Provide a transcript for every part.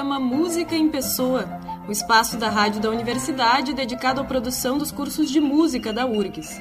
programa Música em Pessoa, o espaço da rádio da universidade dedicado à produção dos cursos de música da URGS.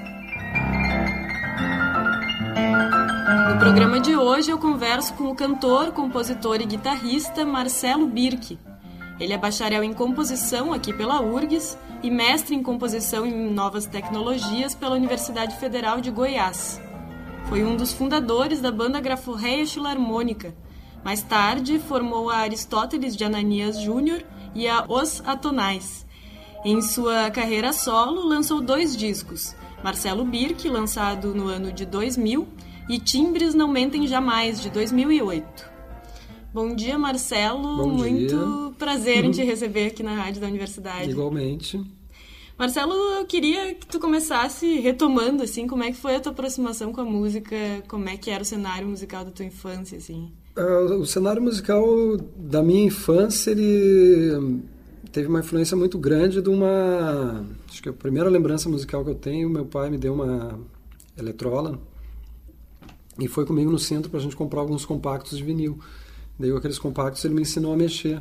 No programa de hoje eu converso com o cantor, compositor e guitarrista Marcelo Birck. Ele é bacharel em composição aqui pela URGS e mestre em composição em novas tecnologias pela Universidade Federal de Goiás. Foi um dos fundadores da banda Graforreia Filarmônica. Mais tarde, formou a Aristóteles de Ananias Júnior e a Os Atonais. Em sua carreira solo, lançou 2 discos, Marcelo Birck, lançado no ano de 2000, e Timbres Não Mentem Jamais, de 2008. Bom dia, Marcelo. Bom dia. Muito prazer em te receber aqui na rádio da universidade. Igualmente. Marcelo, eu queria que tu começasse retomando, assim, como é que foi a tua aproximação com a música, como é que era o cenário musical da tua infância, assim. O cenário musical da minha infância, ele teve uma influência muito grande de uma... Acho que a primeira lembrança musical que eu tenho, meu pai me deu uma Electrola e foi comigo no centro pra gente comprar alguns compactos de vinil. Daí aqueles compactos ele me ensinou a mexer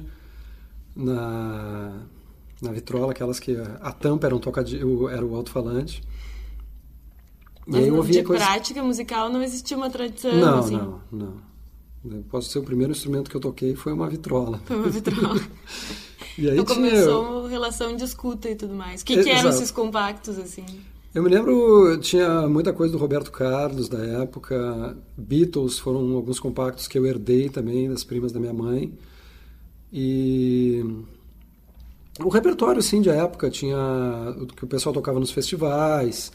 na vitrola, aquelas que a tampa era o alto-falante. E aí eu ouvia prática musical não existia uma tradição? Não, assim. não. Posso ser o primeiro instrumento que eu toquei foi uma vitrola. Foi uma vitrola. E aí então começou relação de escuta e tudo mais. O que eram esses compactos, assim? Eu me lembro, tinha muita coisa do Roberto Carlos da época, Beatles foram alguns compactos que eu herdei também das primas da minha mãe. E o repertório, sim, de época tinha o que o pessoal tocava nos festivais.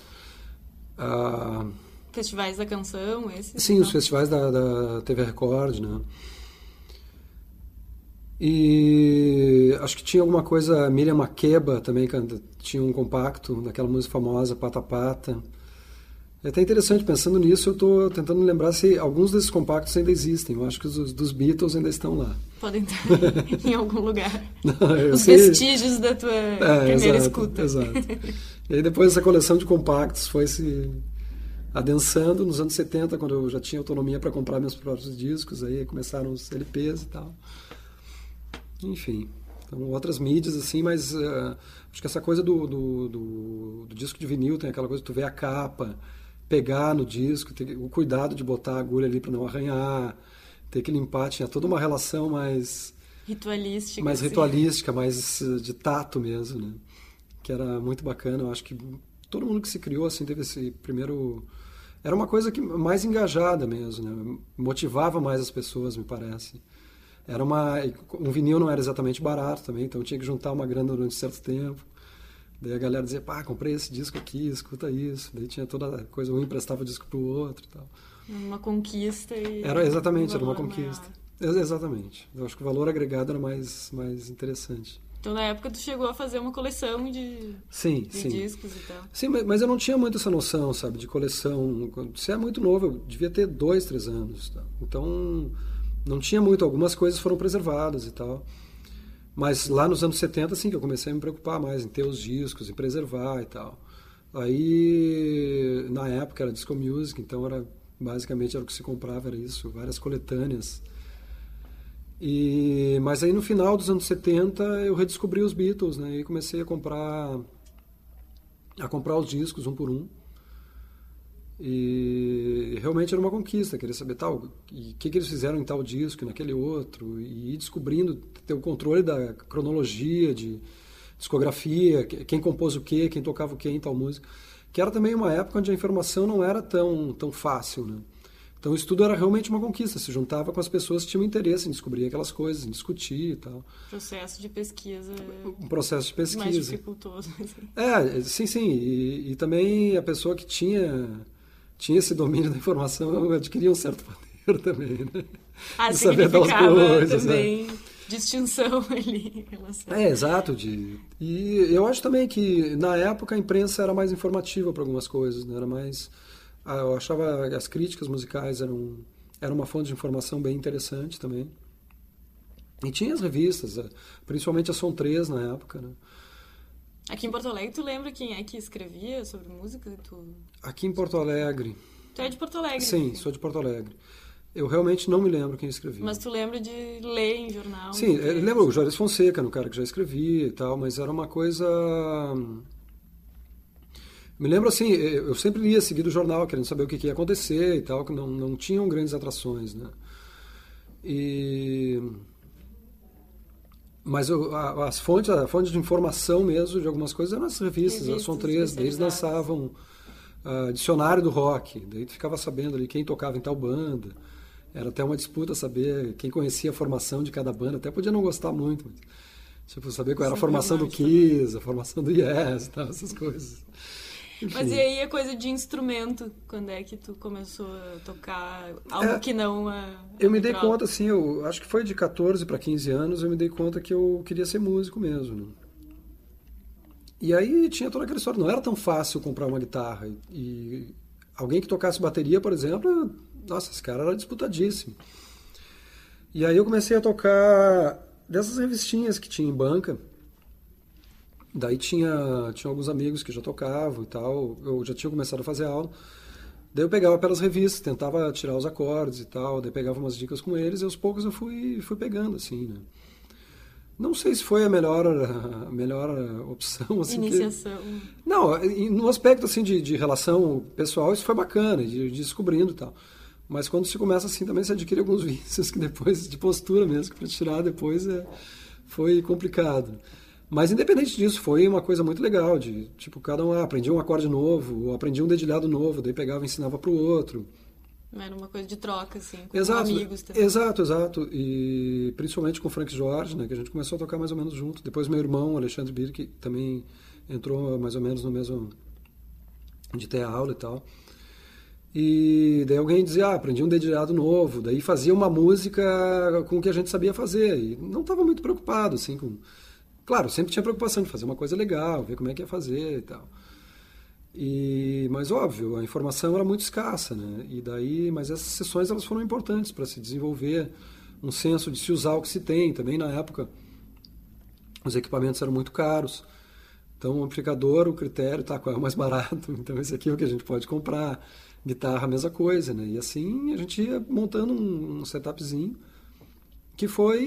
Festivais da canção, esses? Sim, os festivais da TV Record, né? E acho que tinha alguma coisa, Miriam Makeba também tinha um compacto daquela música famosa, Pata Pata. É até interessante, pensando nisso, eu estou tentando lembrar se alguns desses compactos ainda existem. Eu acho que os dos Beatles ainda estão lá. Podem estar em algum lugar. Não, os vestígios da tua primeira escuta. Exato. E aí depois essa coleção de compactos foi se adensando nos anos 70, quando eu já tinha autonomia para comprar meus próprios discos, aí começaram os LPs e tal. Enfim, então, outras mídias assim, mas acho que essa coisa do disco de vinil tem aquela coisa de tu ver a capa, pegar no disco, ter o cuidado de botar a agulha ali para não arranhar, ter que limpar, tinha toda uma relação mais ritualística, mais de tato mesmo, né? Que era muito bacana. Eu acho que todo mundo que se criou assim teve esse primeiro... Era uma coisa que mais engajada mesmo, né? Motivava mais as pessoas, me parece. Um vinil não era exatamente barato também, então eu tinha que juntar uma grana durante um certo tempo. Daí a galera dizia, comprei esse disco aqui, escuta isso. Daí tinha toda a coisa, um emprestava o disco pro outro e tal. Uma conquista e... Era uma conquista. Exatamente. Eu acho que o valor agregado era mais interessante. Então, na época, tu chegou a fazer uma coleção de discos e tal. Sim, mas eu não tinha muito essa noção, sabe, de coleção. Você é muito novo, eu devia ter 2, 3 anos. Tá? Então, não tinha muito. Algumas coisas foram preservadas e tal. Mas lá nos anos 70, sim, que eu comecei a me preocupar mais em ter os discos, em preservar e tal. Aí, na época, era Disco Music, então basicamente era o que se comprava, era isso, várias coletâneas. Mas aí no final dos anos 70 eu redescobri os Beatles, né? E comecei a comprar os discos um por um. E realmente era uma conquista, querer saber o que eles fizeram em tal disco e naquele outro, e ir descobrindo, ter o controle da cronologia, de discografia, quem compôs o quê, quem tocava o quê em tal música, que era também uma época onde a informação não era tão fácil, né? Então o estudo era realmente uma conquista, se juntava com as pessoas que tinham interesse em descobrir aquelas coisas, em discutir e tal. Processo de pesquisa. Um processo de pesquisa. Mais dificultoso. Assim. Sim. E também a pessoa que tinha esse domínio da informação adquiria um certo poder também, né? De saber das coisas, também distinção ali em relação. Exato. E eu acho também que na época a imprensa era mais informativa para algumas coisas, né? Era mais... Eu achava que as críticas musicais eram uma fonte de informação bem interessante também. E tinha as revistas, principalmente a Som 3 na época, né? Aqui em Porto Alegre, tu lembra quem é que escrevia sobre música? Aqui em Porto Alegre... Tu é de Porto Alegre? Sim, sou de Porto Alegre. Eu realmente não me lembro quem escrevia. Mas tu lembra de ler em jornal? Sim, eu lembro o Juarez Fonseca, no cara que já escrevia e tal, mas era uma coisa... Me lembro assim, eu sempre lia seguido o jornal, querendo saber o que ia acontecer e tal, que não tinham grandes atrações, né? Mas a fonte de informação mesmo de algumas coisas eram as revistas, a Som 3, daí eles lançavam dicionário do rock, daí tu ficava sabendo ali quem tocava em tal banda. Era até uma disputa saber quem conhecia a formação de cada banda, até podia não gostar muito, mas, tipo, saber qual era a formação do Kiss, a formação do Yes, tal, essas coisas. Enfim. Mas e aí a coisa de instrumento? Quando é que tu começou a tocar algo que não... eu me dei conta, assim, eu acho que foi de 14 para 15 anos, eu me dei conta que eu queria ser músico mesmo, né? E aí tinha toda aquela história, não era tão fácil comprar uma guitarra. E alguém que tocasse bateria, por exemplo, nossa, esse cara era disputadíssimo. E aí eu comecei a tocar dessas revistinhas que tinha em banca. Daí tinha alguns amigos que já tocavam e tal, eu já tinha começado a fazer aula. Daí eu pegava pelas revistas, tentava tirar os acordes e tal, daí pegava umas dicas com eles e aos poucos eu fui pegando, assim, né? Não sei se foi a melhor opção. Assim, iniciação. Não, no aspecto assim, de relação pessoal, isso foi bacana, de descobrindo e tal. Mas quando se começa assim, também se adquire alguns vícios que depois, de postura mesmo, que para tirar depois foi complicado. Mas independente disso, foi uma coisa muito legal, de tipo, cada um aprendia um acorde novo, ou aprendia um dedilhado novo, daí pegava e ensinava para o outro. Era uma coisa de troca, assim, com amigos também. Exato. E principalmente com o Frank Jorge, né, que a gente começou a tocar mais ou menos junto. Depois meu irmão, Alexandre Birk, também entrou mais ou menos no mesmo... de ter aula e tal. E daí alguém dizia, aprendi um dedilhado novo. Daí fazia uma música com o que a gente sabia fazer. E não estava muito preocupado, assim, com... Claro, sempre tinha preocupação de fazer uma coisa legal, ver como é que ia fazer e tal. Mas óbvio, a informação era muito escassa, né? Mas essas sessões elas foram importantes para se desenvolver um senso de se usar o que se tem. Também na época os equipamentos eram muito caros, então o amplificador, o critério, qual é o mais barato, então esse aqui é o que a gente pode comprar. Guitarra, a mesma coisa, né? E assim a gente ia montando um setupzinho que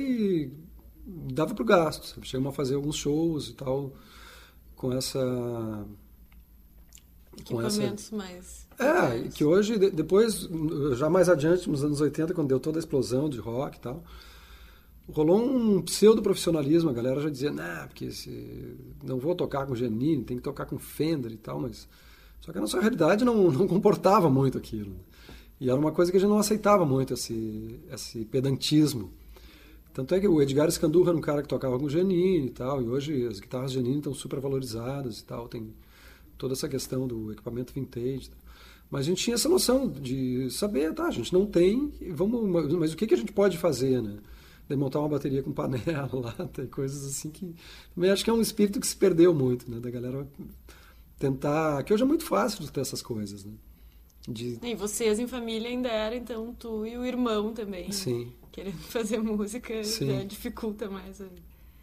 dava pro gasto. Chegamos a fazer alguns shows e tal com equipamentos mais... que hoje, depois, já mais adiante, nos anos 80, quando deu toda a explosão de rock e tal, rolou um pseudo-profissionalismo, a galera já dizia, porque não vou tocar com Giannini, tem que tocar com Fender e tal, mas... Só que a nossa realidade não comportava muito aquilo. E era uma coisa que a gente não aceitava muito, esse pedantismo. Tanto é que o Edgar Scandurra era um cara que tocava com Giannini e tal, e hoje as guitarras Giannini estão super valorizadas e tal, tem toda essa questão do equipamento vintage. Mas a gente tinha essa noção de saber, a gente não tem, mas o que a gente pode fazer, né? De montar uma bateria com panela, lata e coisas assim que... Também acho que é um espírito que se perdeu muito, né? Da galera tentar... Que hoje é muito fácil de ter essas coisas, né? E vocês em família ainda eram, então, tu e o irmão também. Sim. Querendo fazer música, já dificulta mais aí.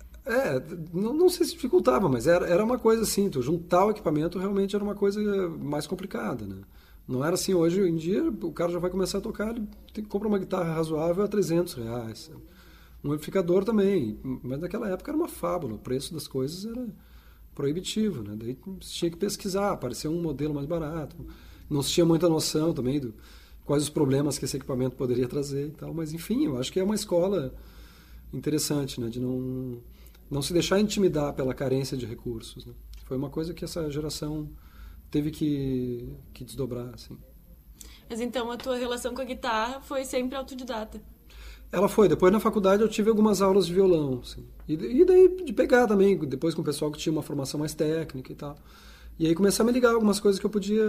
Não sei se dificultava, mas era uma coisa assim, tu juntar o equipamento realmente era uma coisa mais complicada, né? Não era assim, hoje em dia o cara já vai começar a tocar, ele compra uma guitarra razoável a R$300, um amplificador também, mas naquela época era uma fábula, o preço das coisas era proibitivo, né? Daí você tinha que pesquisar, aparecia um modelo mais barato, não se tinha muita noção também do quais os problemas que esse equipamento poderia trazer e tal, mas enfim, eu acho que é uma escola interessante, né? De não se deixar intimidar pela carência de recursos, né? Foi uma coisa que essa geração teve que desdobrar, assim. Mas então a tua relação com a guitarra foi sempre autodidata? Ela foi. Depois na faculdade eu tive algumas aulas de violão, assim. E daí de pegar também, depois com o pessoal que tinha uma formação mais técnica e tal. E aí começar a me ligar algumas coisas que eu podia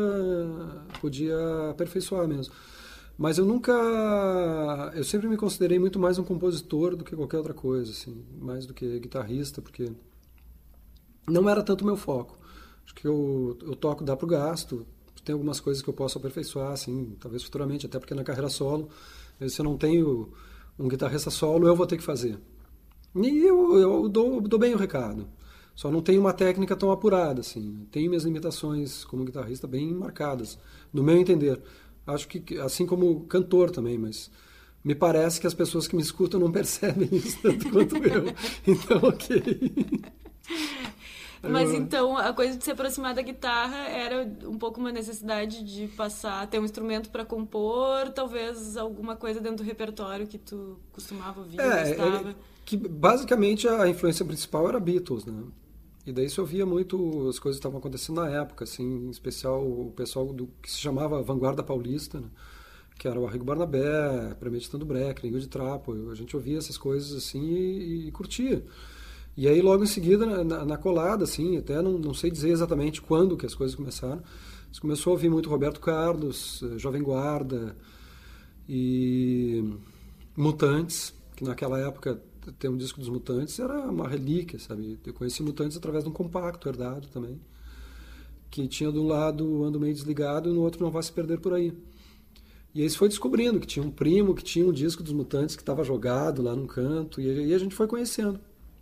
aperfeiçoar mesmo. Mas eu sempre me considerei muito mais um compositor do que qualquer outra coisa, assim, mais do que guitarrista, porque não era tanto o meu foco. Acho que eu toco, dá pro gasto, tem algumas coisas que eu posso aperfeiçoar, assim, talvez futuramente, até porque na carreira solo, se eu não tenho um guitarrista solo, eu vou ter que fazer. E eu dou bem o recado. Só não tenho uma técnica tão apurada, assim. Tenho minhas limitações como guitarrista bem marcadas, no meu entender. Acho que assim como cantor também, mas me parece que as pessoas que me escutam não percebem isso tanto quanto eu. Então, ok. Mas então a coisa de se aproximar da guitarra era um pouco uma necessidade de ter um instrumento para compor, talvez alguma coisa dentro do repertório que tu costumava ouvir, gostava. Que basicamente a influência principal era Beatles, né? E daí se ouvia muito as coisas que estavam acontecendo na época, assim, em especial o pessoal do que se chamava Vanguarda Paulista, né? Que era o Arrigo Barnabé, Premeditando Brecht, Língua de Trapo. A gente ouvia essas coisas assim e curtia. E aí logo em seguida, na colada, assim, até não sei dizer exatamente quando que as coisas começaram, você começou a ouvir muito Roberto Carlos, Jovem Guarda e Mutantes, que naquela época ter um disco dos Mutantes era uma relíquia, sabe? Eu conheci Mutantes através de um compacto herdado também, que tinha de um lado Ando Meio Desligado e no outro Não Vai Se Perder Por Aí. E aí você foi descobrindo que tinha um primo que tinha um disco dos Mutantes que estava jogado lá num canto, e aí a gente foi conhecendo.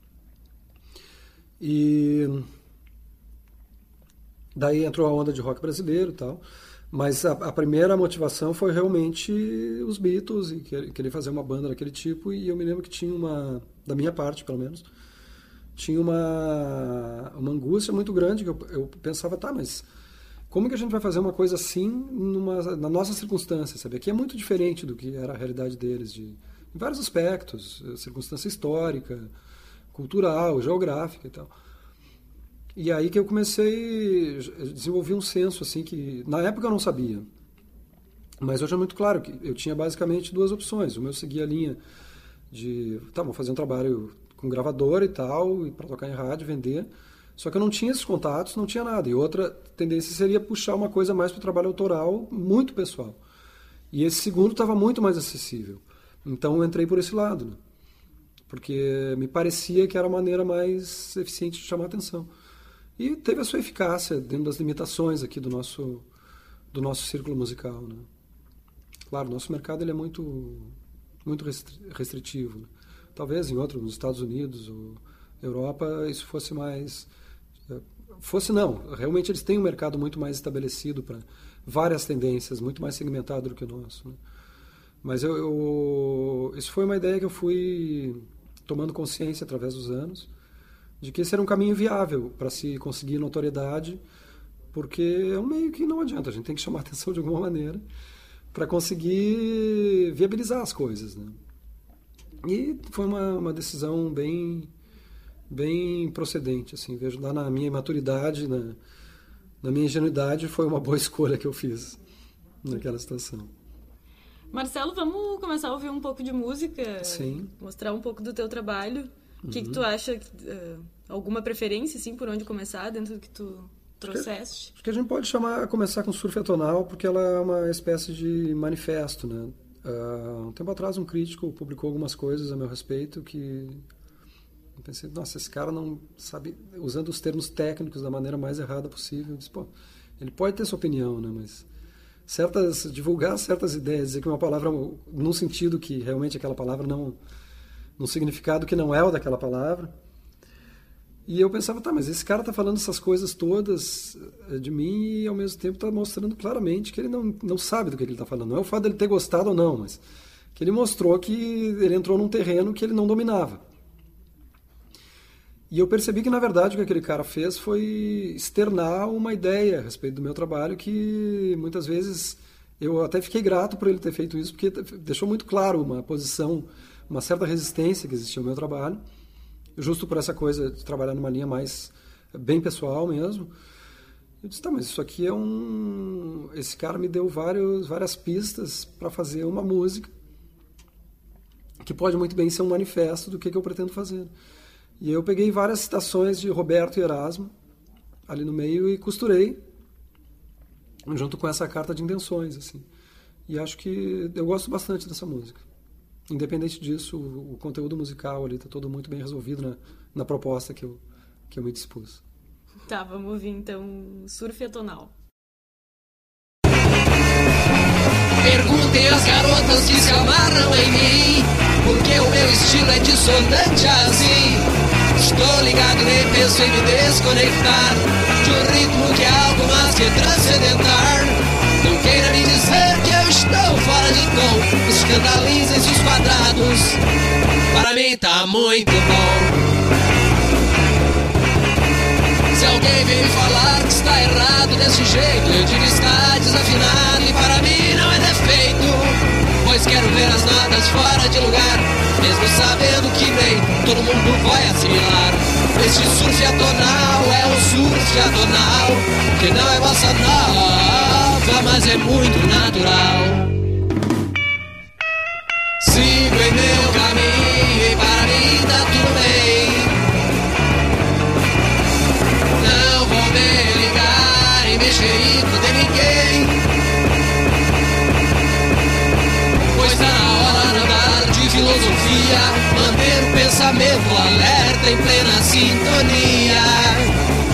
E daí entrou a onda de rock brasileiro e tal, mas a primeira motivação foi realmente os Beatles e querer fazer uma banda daquele tipo. E eu me lembro que tinha da minha parte pelo menos, tinha uma angústia muito grande, que eu pensava, tá, mas como que a gente vai fazer uma coisa assim na nossa circunstância, sabe? Aqui é muito diferente do que era a realidade deles, em vários aspectos, circunstância histórica, cultural, geográfica e tal. E aí que eu comecei a desenvolver um senso, assim, que na época eu não sabia. Mas hoje é muito claro que eu tinha basicamente duas opções. Uma eu seguia a linha de, vou fazer um trabalho com gravadora e tal, e para tocar em rádio, vender. Só que eu não tinha esses contatos, não tinha nada. E outra tendência seria puxar uma coisa mais para o trabalho autoral, muito pessoal. E esse segundo estava muito mais acessível. Então eu entrei por esse lado, né? Porque me parecia que era a maneira mais eficiente de chamar a atenção. E teve a sua eficácia dentro das limitações aqui do nosso círculo musical, né? Claro, o nosso mercado ele é muito restritivo, né? Talvez nos Estados Unidos ou Europa, isso fosse mais... realmente eles têm um mercado muito mais estabelecido para várias tendências, muito mais segmentado do que o nosso, né? Mas isso foi uma ideia que eu fui tomando consciência através dos anos, de que esse era um caminho viável para se conseguir notoriedade, porque é um meio que não adianta, a gente tem que chamar a atenção de alguma maneira para conseguir viabilizar as coisas, né? E foi uma decisão bem procedente, assim, vejo lá na minha maturidade, na minha ingenuidade, foi uma boa escolha que eu fiz naquela situação. Marcelo, vamos começar a ouvir um pouco de música? Sim. Mostrar um pouco do teu trabalho. O que tu acha? Alguma preferência, assim, por onde começar dentro do que tu trouxeste? Acho que a gente pode começar com Surf Atonal, porque ela é uma espécie de manifesto, né? Um tempo atrás um crítico publicou algumas coisas a meu respeito que eu pensei, nossa, esse cara não sabe, usando os termos técnicos da maneira mais errada possível. Eu disse, ele pode ter sua opinião, né? Mas divulgar certas ideias, dizer que uma palavra, num sentido que realmente aquela palavra não, num significado que não é o daquela palavra. E eu pensava, mas esse cara está falando essas coisas todas de mim e ao mesmo tempo está mostrando claramente que ele não sabe do que ele está falando. Não é o fato dele ter gostado ou não, mas que ele mostrou que ele entrou num terreno que ele não dominava. E eu percebi que, na verdade, o que aquele cara fez foi externar uma ideia a respeito do meu trabalho que, muitas vezes, eu até fiquei grato por ele ter feito isso, porque deixou muito claro uma posição, uma certa resistência que existia ao meu trabalho, justo por essa coisa de trabalhar numa linha mais bem pessoal mesmo. Eu disse, mas isso aqui esse cara me deu várias pistas para fazer uma música que pode muito bem ser um manifesto do que eu pretendo fazer. E eu peguei várias citações de Roberto e Erasmo ali no meio e costurei junto com essa carta de intenções, assim. E acho que eu gosto bastante dessa música. Independente disso, o conteúdo musical ali está todo muito bem resolvido na proposta que eu me dispus. Tá, vamos ouvir então Surf Atonal. Perguntem às garotas que se amarram em mim, porque o meu estilo é dissonante assim. Estou ligado nem penso em me desconectar de um ritmo que é algo mais que transcendental. Não queira me dizer que escandalizem-se os quadrados. Para mim tá muito bom. Se alguém vem me falar que está errado desse jeito, eu digo está desafinado e para mim não é defeito, pois quero ver as notas fora de lugar, mesmo sabendo que nem todo mundo vai assimilar. Este surf atonal é um surf atonal, que não é bossa nova, mas é muito natural. Sigo em meu caminho e para mim tá tudo bem. Não vou me ligar e mexer e foder ninguém, pois tá na hora de andar de filosofia, manter o pensamento alerta em plena sintonia.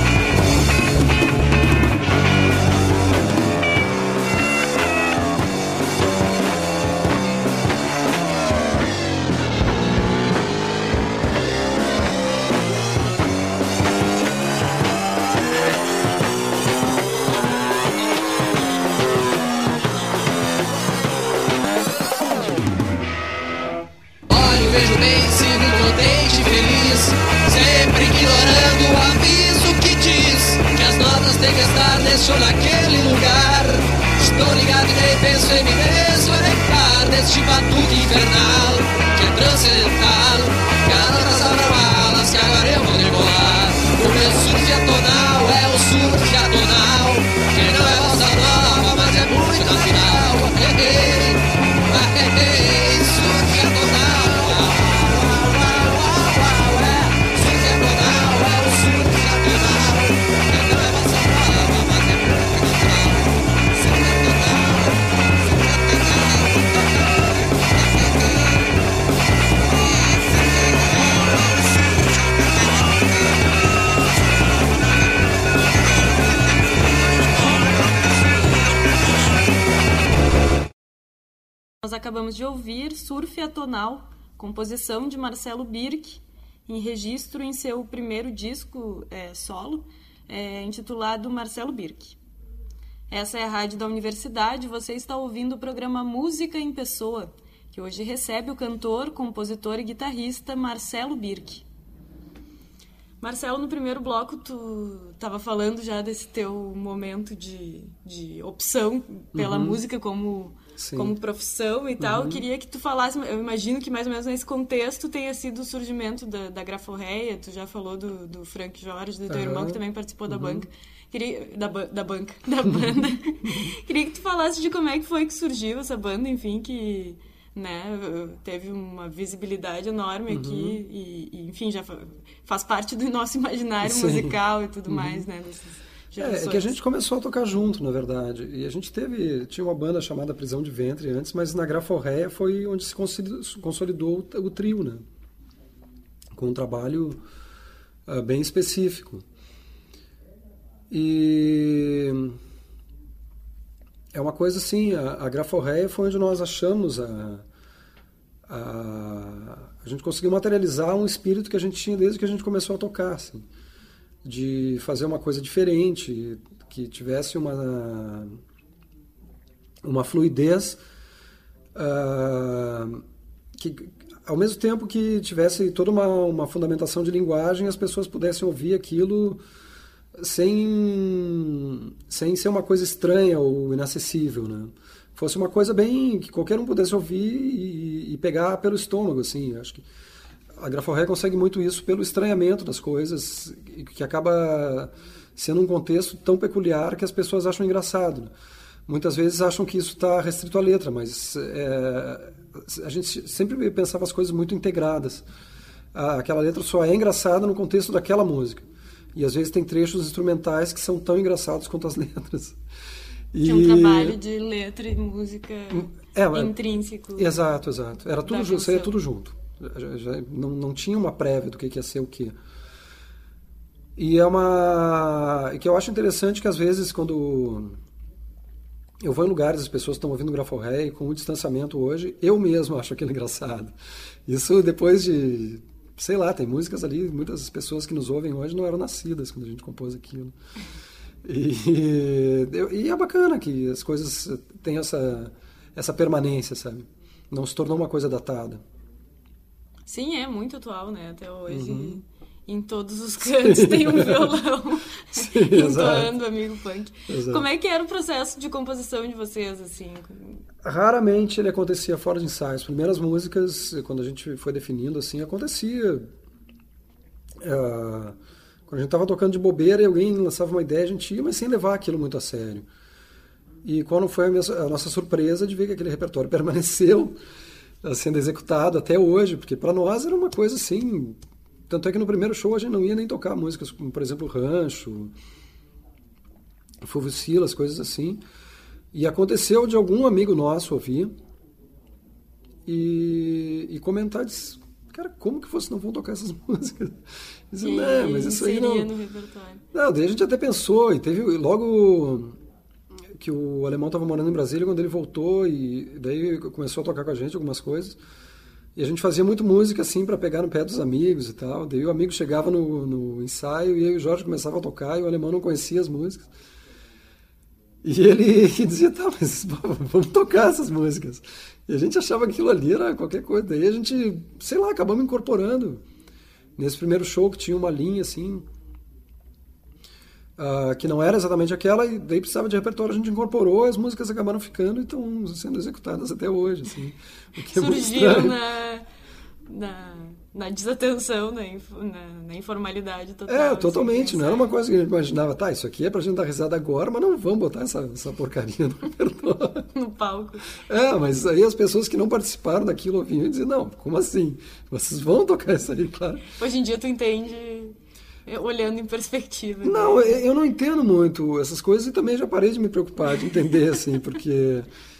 Vejo bem, sigo contente, feliz, sempre ignorando o aviso que diz que as notas têm que estar neste ou naquele lugar. Estou ligado e nem penso em me desconectar deste batuque infernal que é transcendental. Garotas abram alas que agora eu vou decolar. O meu surf atonal é o surf atonal, que não é bossa nova, mas é muito afinal. Surf atonal. Nós acabamos de ouvir Surf Atonal, composição de Marcelo Birk, em registro em seu primeiro disco solo, intitulado Marcelo Birk. Essa é a rádio da universidade, você está ouvindo o programa Música em Pessoa, que hoje recebe o cantor, compositor e guitarrista Marcelo Birk. Marcelo, no primeiro bloco tu estava falando já desse teu momento de opção pela música como profissão e tal. Queria que tu falasse, eu imagino que mais ou menos nesse contexto tenha sido o surgimento da Graforreia. Tu já falou do Frank Jorge, do teu irmão que também participou da banca. Da banda. Queria que tu falasse de como é que foi que surgiu essa banda, enfim, que teve uma visibilidade enorme aqui e enfim, já faz parte do nosso imaginário musical e tudo mais, né? É que a gente começou a tocar junto, na verdade. E a gente tinha uma banda chamada Prisão de Ventre antes, mas na Graforreia foi onde se consolidou o trio, né? Com um trabalho bem específico. E é uma coisa assim, a Graforreia foi onde nós achamos a gente conseguiu materializar um espírito que a gente tinha desde que a gente começou a tocar, assim, de fazer uma coisa diferente, que tivesse uma fluidez, que ao mesmo tempo que tivesse toda uma fundamentação de linguagem, as pessoas pudessem ouvir aquilo sem ser uma coisa estranha ou inacessível, né? Fosse uma coisa bem que qualquer um pudesse ouvir e pegar pelo estômago, assim. Acho que a Graforreia consegue muito isso pelo estranhamento das coisas, que acaba sendo um contexto tão peculiar que as pessoas acham engraçado, né? Muitas vezes acham que isso está restrito à letra, mas a gente sempre pensava as coisas muito integradas. Aquela letra só é engraçada no contexto daquela música. E às vezes tem trechos instrumentais que são tão engraçados quanto as letras. Que é um trabalho de letra e música intrínseco. Exato. Era tudo junto, saía tudo junto. Não tinha uma prévia do que ia ser o quê. E que eu acho interessante que às vezes quando eu vou em lugares, as pessoas estão ouvindo Graforreia, e com o distanciamento hoje, eu mesmo acho aquilo engraçado. Isso depois de, sei lá, tem músicas ali, muitas pessoas que nos ouvem hoje não eram nascidas quando a gente compôs aquilo. E é bacana que as coisas tenham essa permanência, sabe? Não se tornou uma coisa datada. Sim, é muito atual, né? Até hoje, em todos os cantos tem um violão entoando Amigo Punk. Exato. Como é que era o processo de composição de vocês, assim? Raramente ele acontecia fora de ensaio. As primeiras músicas, quando a gente foi definindo, assim, acontecia... quando a gente estava tocando de bobeira e alguém lançava uma ideia, a gente ia, mas sem levar aquilo muito a sério. E quando foi a nossa surpresa de ver que aquele repertório permaneceu sendo executado até hoje, porque para nós era uma coisa assim... Tanto é que no primeiro show a gente não ia nem tocar músicas como, por exemplo, Rancho, Fulvio Silas, coisas assim. E aconteceu de algum amigo nosso ouvir e comentar, disse, cara, como que vocês não vão tocar essas músicas? Disse, não, mas isso aí não... no repertório. Não, daí a gente até pensou, e teve logo que o alemão estava morando em Brasília, quando ele voltou, e daí começou a tocar com a gente algumas coisas. E a gente fazia muito música, assim, para pegar no pé dos amigos e tal. Daí o amigo chegava no ensaio e aí o Jorge começava a tocar e o alemão não conhecia as músicas. E ele dizia, tá, mas vamos tocar essas músicas. E a gente achava que aquilo ali era qualquer coisa. Daí a gente, sei lá, acabamos incorporando. Nesse primeiro show que tinha uma linha, assim, que não era exatamente aquela, e daí precisava de repertório, a gente incorporou, as músicas acabaram ficando e estão sendo executadas até hoje, assim, o que é muito Surgiram estranho. na desatenção, na informalidade total. Totalmente, assim, não era uma coisa que a gente imaginava, tá, isso aqui é pra gente dar risada agora, mas não vamos botar essa porcaria no repertório. No palco. Mas aí as pessoas que não participaram daquilo ouviam e diziam, não, como assim? Vocês vão tocar isso aí, claro. Hoje em dia tu entende... olhando em perspectiva. Não, eu não entendo muito essas coisas e também já parei de me preocupar, de entender, assim, porque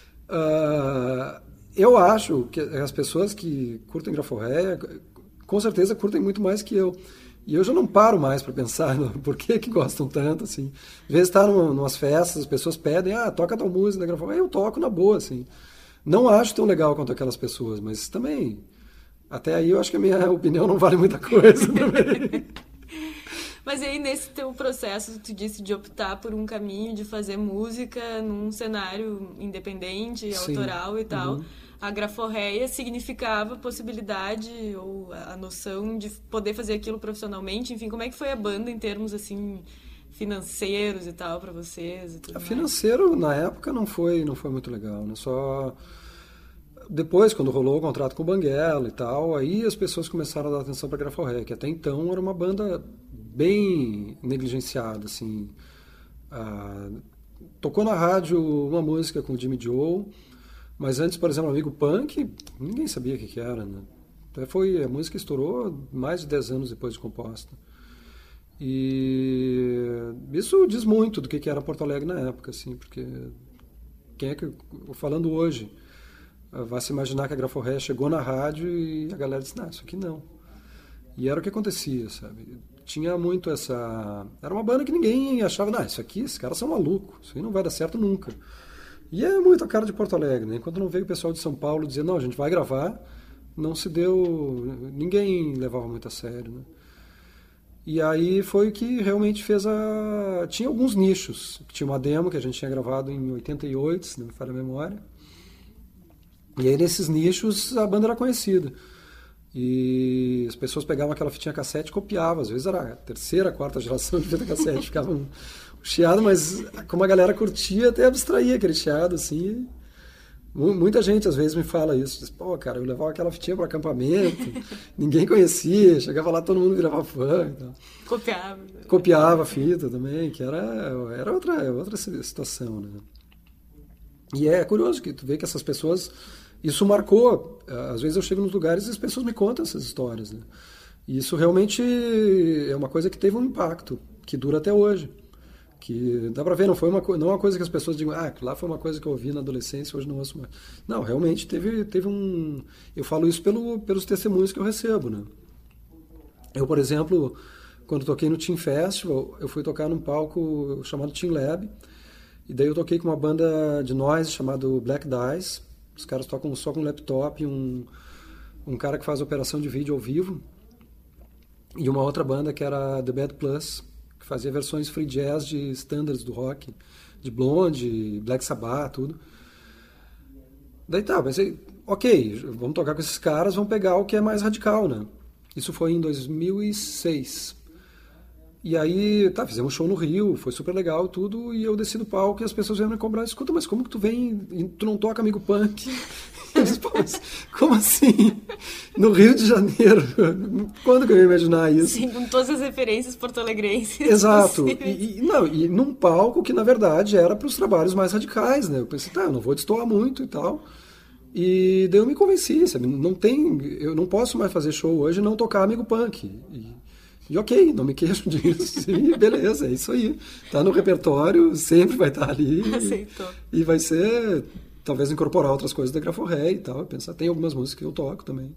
eu acho que as pessoas que curtem Graforré, com certeza curtem muito mais que eu. E eu já não paro mais para pensar por que gostam tanto, assim. Às vezes tá numas festas, as pessoas pedem, toca tal música da Graforré, eu toco na boa, assim. Não acho tão legal quanto aquelas pessoas, mas também, até aí eu acho que a minha opinião não vale muita coisa também. Mas aí, nesse teu processo, tu disse de optar por um caminho de fazer música num cenário independente, Sim. autoral e tal. A Graforréia significava a possibilidade ou a noção de poder fazer aquilo profissionalmente. Enfim, como é que foi a banda em termos, assim, financeiros e tal, para vocês? E tudo financeiro, na época, não foi muito legal, né? Só... Depois, quando rolou o contrato com o Banguela e tal, aí as pessoas começaram a dar atenção para a Graforré, que até então era uma banda bem negligenciada, assim. Tocou na rádio uma música com o Jimmy Joe, mas antes, por exemplo, Amigo Punk, ninguém sabia o que era, né? A música estourou mais de 10 anos depois de composta. E isso diz muito do que era Porto Alegre na época, assim, porque quem é que, falando hoje, vai se imaginar que a Graforré chegou na rádio e a galera disse, não, isso aqui não. E era o que acontecia, sabe? Tinha muito essa... Era uma banda que ninguém achava, não, isso aqui, esses caras são malucos, isso aí não vai dar certo nunca. E é muito a cara de Porto Alegre, né? Enquanto não veio o pessoal de São Paulo dizer, não, a gente vai gravar, não se deu... Ninguém levava muito a sério, né? E aí foi o que realmente fez Tinha alguns nichos. Tinha uma demo que a gente tinha gravado em 88, se não me falha a memória. E aí nesses nichos a banda era conhecida. E as pessoas pegavam aquela fitinha cassete e copiavam. Às vezes era a terceira, quarta geração de fita cassete. Ficava um chiado, mas como a galera curtia, até abstraía aquele chiado, assim. Muita gente às vezes me fala isso. Diz, pô, cara, eu levava aquela fitinha para acampamento, ninguém conhecia, chegava lá, todo mundo virava fã. Então. Copiava a fita também, que era outra situação, né? E é curioso que tu vê que essas pessoas... Isso marcou. Às vezes eu chego nos lugares e as pessoas me contam essas histórias, né? E isso realmente é uma coisa que teve um impacto, que dura até hoje. Que dá pra ver, não é uma coisa que as pessoas digam, lá foi uma coisa que eu ouvi na adolescência, hoje não ouço mais. Não, realmente teve um... Eu falo isso pelos testemunhos que eu recebo, né? Eu, por exemplo, quando toquei no Team Festival, eu fui tocar num palco chamado Team Lab, e daí eu toquei com uma banda de noise chamado Black Dice. Os caras tocam só com laptop, um cara que faz operação de vídeo ao vivo, e uma outra banda que era The Bad Plus, que fazia versões free jazz de standards do rock, de Blonde, Black Sabbath, tudo. Daí tá, mas aí, ok, vamos tocar com esses caras, vamos pegar o que é mais radical, né? Isso foi em 2006. E aí, fizemos um show no Rio, foi super legal tudo, e eu desci do palco e as pessoas vieram me cobrar, escuta, mas como que tu vem e tu não toca Amigo Punk? Eu disse, pô, mas como assim? No Rio de Janeiro? Quando que eu ia imaginar isso? Sim, com todas as referências porto-alegrenses. Exato. E num palco que, na verdade, era para os trabalhos mais radicais, né? Eu pensei, eu não vou destoar muito e tal. E daí eu me convenci, sabe? Eu não posso mais fazer show hoje e não tocar Amigo Punk. E ok, não me queixo disso. E beleza, é isso aí. Tá no repertório, sempre vai estar ali. Aceitou. E vai ser, talvez, incorporar outras coisas da Graforré e tal. Pensar, tem algumas músicas que eu toco também.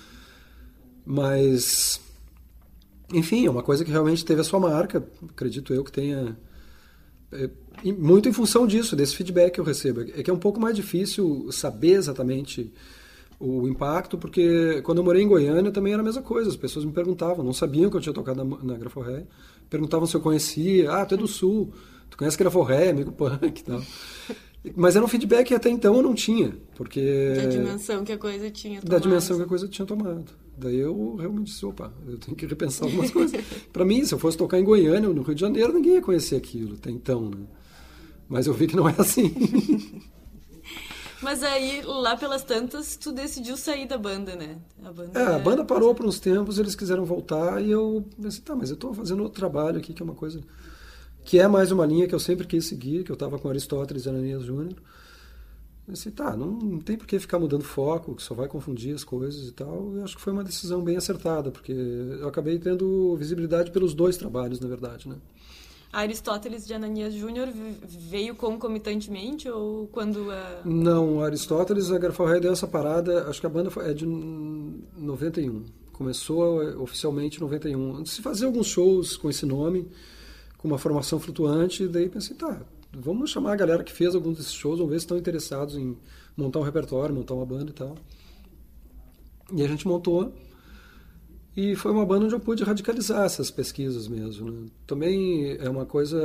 Mas, enfim, é uma coisa que realmente teve a sua marca. Acredito eu que tenha... muito em função disso, desse feedback que eu recebo. É que é um pouco mais difícil saber exatamente o impacto, porque quando eu morei em Goiânia também era a mesma coisa. As pessoas me perguntavam, não sabiam que eu tinha tocado na Graforré, perguntavam se eu conhecia, tu é do Sul, tu conhece Graforré, Amigo Punk e tal. Mas era um feedback que até então eu não tinha, porque... Da dimensão que a coisa tinha tomado. Da dimensão que a coisa tinha tomado. Daí eu realmente disse, opa, eu tenho que repensar algumas coisas. Para mim, se eu fosse tocar em Goiânia ou no Rio de Janeiro, ninguém ia conhecer aquilo até então, né? Mas eu vi que não é assim. Mas aí, lá pelas tantas, tu decidiu sair da banda, né? A banda parou por uns tempos, eles quiseram voltar e eu pensei, mas eu estou fazendo outro trabalho aqui, que é uma coisa... que é mais uma linha que eu sempre quis seguir, que eu estava com Aristóteles e Ananias Júnior. Eu pensei, não tem por que ficar mudando foco, que só vai confundir as coisas e tal. Eu acho que foi uma decisão bem acertada, porque eu acabei tendo visibilidade pelos dois trabalhos, na verdade, né? Aristóteles de Ananias Júnior veio concomitantemente ou quando Não, Aristóteles, a Graforré deu essa parada, acho que a banda é de 91. Começou oficialmente em 91. Antes de fazer alguns shows com esse nome, com uma formação flutuante, daí pensei, vamos chamar a galera que fez alguns desses shows, vamos ver se estão interessados em montar um repertório, montar uma banda e tal. E a gente montou. E foi uma banda onde eu pude radicalizar essas pesquisas mesmo, né? Também é uma coisa...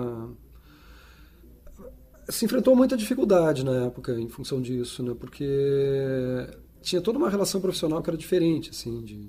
Se enfrentou muita dificuldade na época em função disso, né? Porque tinha toda uma relação profissional que era diferente, assim,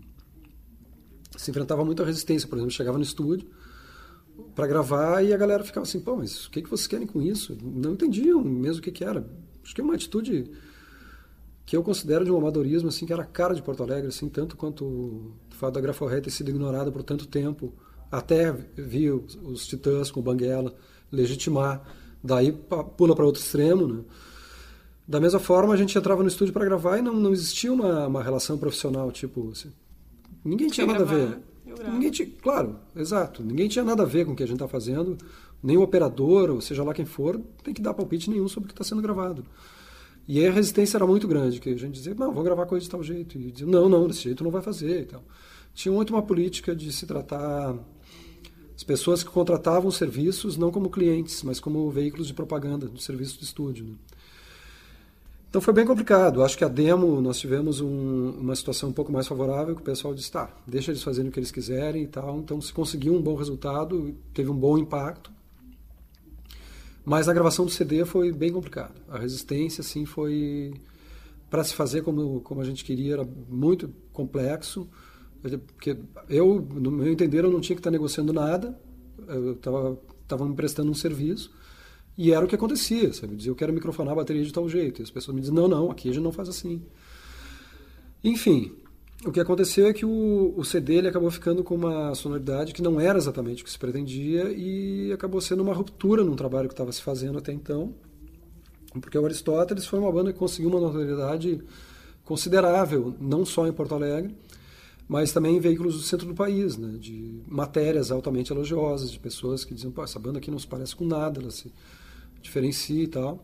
se enfrentava muita resistência. Por exemplo, chegava no estúdio para gravar e a galera ficava assim, mas o que vocês querem com isso? Não entendiam mesmo o que era. Acho que é uma atitude que eu considero de um amadorismo, assim, que era a cara de Porto Alegre, assim, tanto quanto o fato da Graforré ter sido ignorada por tanto tempo, até vir os Titãs com o Banguela legitimar, daí pula para outro extremo, né? Da mesma forma, a gente entrava no estúdio para gravar e não existia uma relação profissional, tipo, assim, ninguém tinha nada a ver. Claro, exato, ninguém tinha nada a ver com o que a gente está fazendo, nem o operador, ou seja lá quem for, tem que dar palpite nenhum sobre o que está sendo gravado. E aí a resistência era muito grande, que a gente dizia, vou gravar coisa de tal jeito. E dizia, não, desse jeito não vai fazer e tal. Tinha muito uma política de se tratar as pessoas que contratavam serviços não como clientes, mas como veículos de propaganda, de serviço de estúdio, né? Então foi bem complicado. Acho que a demo, nós tivemos uma situação um pouco mais favorável, que o pessoal disse, deixa eles fazerem o que eles quiserem e tal. Então se conseguiu um bom resultado, teve um bom impacto. Mas a gravação do CD foi bem complicado. A resistência, assim, foi... Para se fazer como a gente queria, era muito complexo. Porque no meu entender, eu não tinha que estar negociando nada. Eu estava me prestando um serviço. E era o que acontecia, sabe? Eu dizia, eu quero microfonar a bateria de tal jeito. E as pessoas me diziam, não, aqui a gente não faz assim. Enfim, o que aconteceu é que o CD ele acabou ficando com uma sonoridade que não era exatamente o que se pretendia e acabou sendo uma ruptura num trabalho que estava se fazendo até então, porque o Aristóteles foi uma banda que conseguiu uma notoriedade considerável, não só em Porto Alegre, mas também em veículos do centro do país, né, de matérias altamente elogiosas, de pessoas que diziam, essa banda aqui não se parece com nada, ela se diferencia e tal.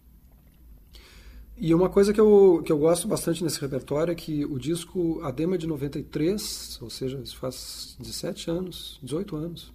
E uma coisa que eu gosto bastante nesse repertório é que o disco, a demo é de 93, ou seja, isso faz 18 anos.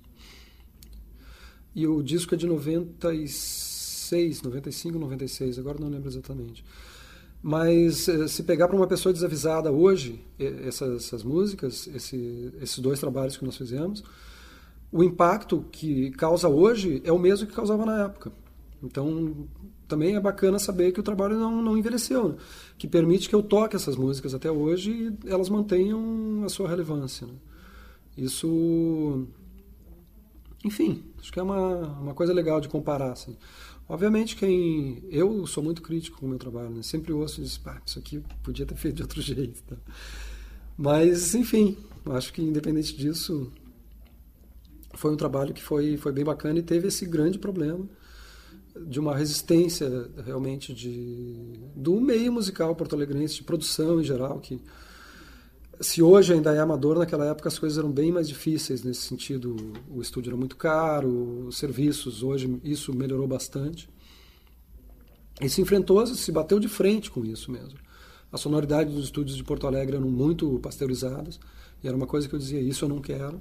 E o disco é de 96, 95, 96, agora não lembro exatamente. Mas se pegar para uma pessoa desavisada hoje, essas músicas, esses dois trabalhos que nós fizemos, o impacto que causa hoje é o mesmo que causava na época. Então, também é bacana saber que o trabalho não envelheceu, né? Que permite que eu toque essas músicas até hoje e elas mantenham a sua relevância, né? Isso, enfim, acho que é uma coisa legal de comparar, assim. Obviamente eu sou muito crítico com o meu trabalho, né? Sempre ouço e digo, isso aqui podia ter feito de outro jeito, tá? Mas, enfim, acho que independente disso, foi um trabalho que foi bem bacana e teve esse grande problema de uma resistência realmente do meio musical porto-alegrense, de produção em geral, que se hoje ainda é amador, naquela época as coisas eram bem mais difíceis nesse sentido. O estúdio era muito caro, os serviços, hoje isso melhorou bastante. E se bateu de frente com isso mesmo. A sonoridade dos estúdios de Porto Alegre eram muito pasteurizadas, e era uma coisa que eu dizia, isso eu não quero.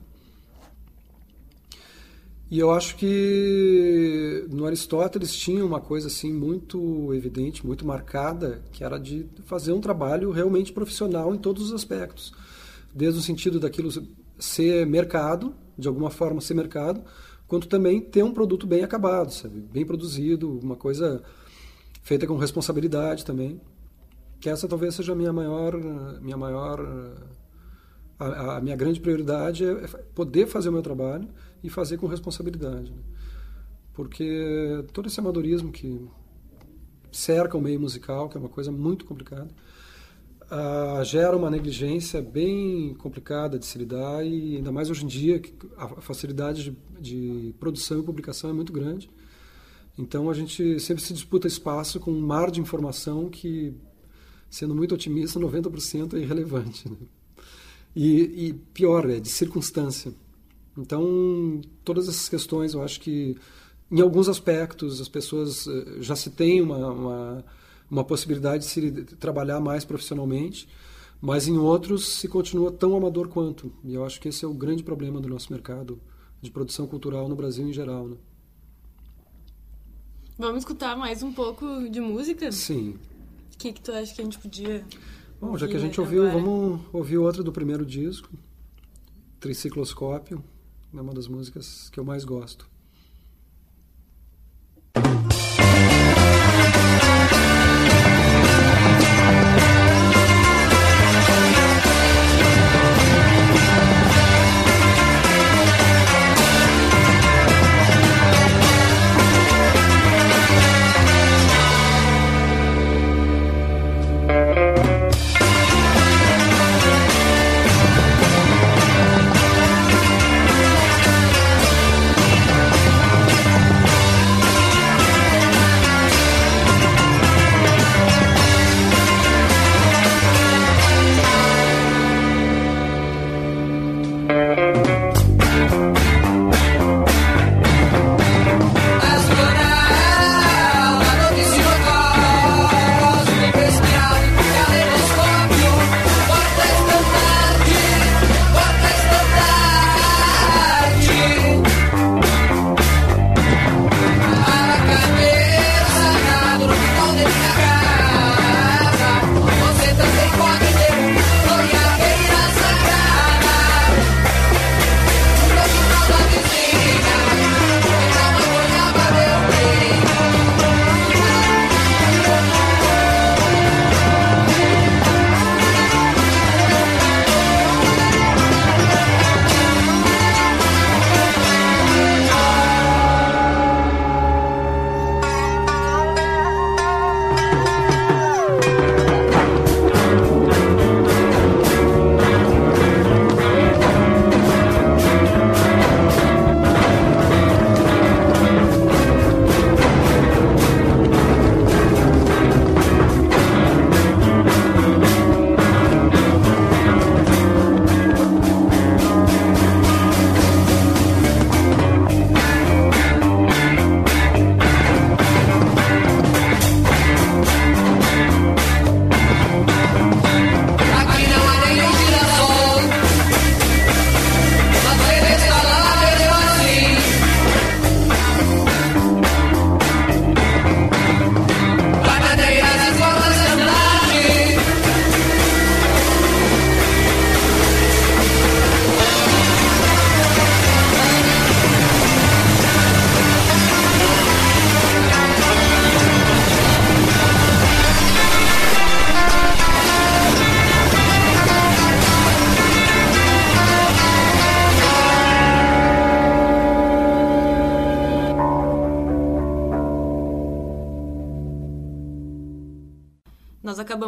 E eu acho que no Aristóteles tinha uma coisa assim muito evidente, muito marcada, que era de fazer um trabalho realmente profissional em todos os aspectos. Desde o sentido daquilo ser mercado, de alguma forma ser mercado, quanto também ter um produto bem acabado, sabe? Bem produzido, uma coisa feita com responsabilidade também. Que essa talvez seja a minha grande prioridade é poder fazer o meu trabalho e fazer com responsabilidade, né? Porque todo esse amadorismo que cerca o meio musical, que é uma coisa muito complicada, gera uma negligência bem complicada de se lidar, e ainda mais hoje em dia, que a facilidade de produção e publicação é muito grande. Então a gente sempre se disputa espaço com um mar de informação que, sendo muito otimista, 90% é irrelevante, né? E pior, de circunstância. Então, todas essas questões, eu acho que, em alguns aspectos, as pessoas já se tem uma possibilidade de se trabalhar mais profissionalmente, mas em outros se continua tão amador quanto. E eu acho que esse é o grande problema do nosso mercado de produção cultural no Brasil em geral, né? Vamos escutar mais um pouco de música? Sim. O que tu acha que a gente podia... Bom, já que a gente ouviu, vamos ouvir outra do primeiro disco, Tricicloscópio, é uma das músicas que eu mais gosto.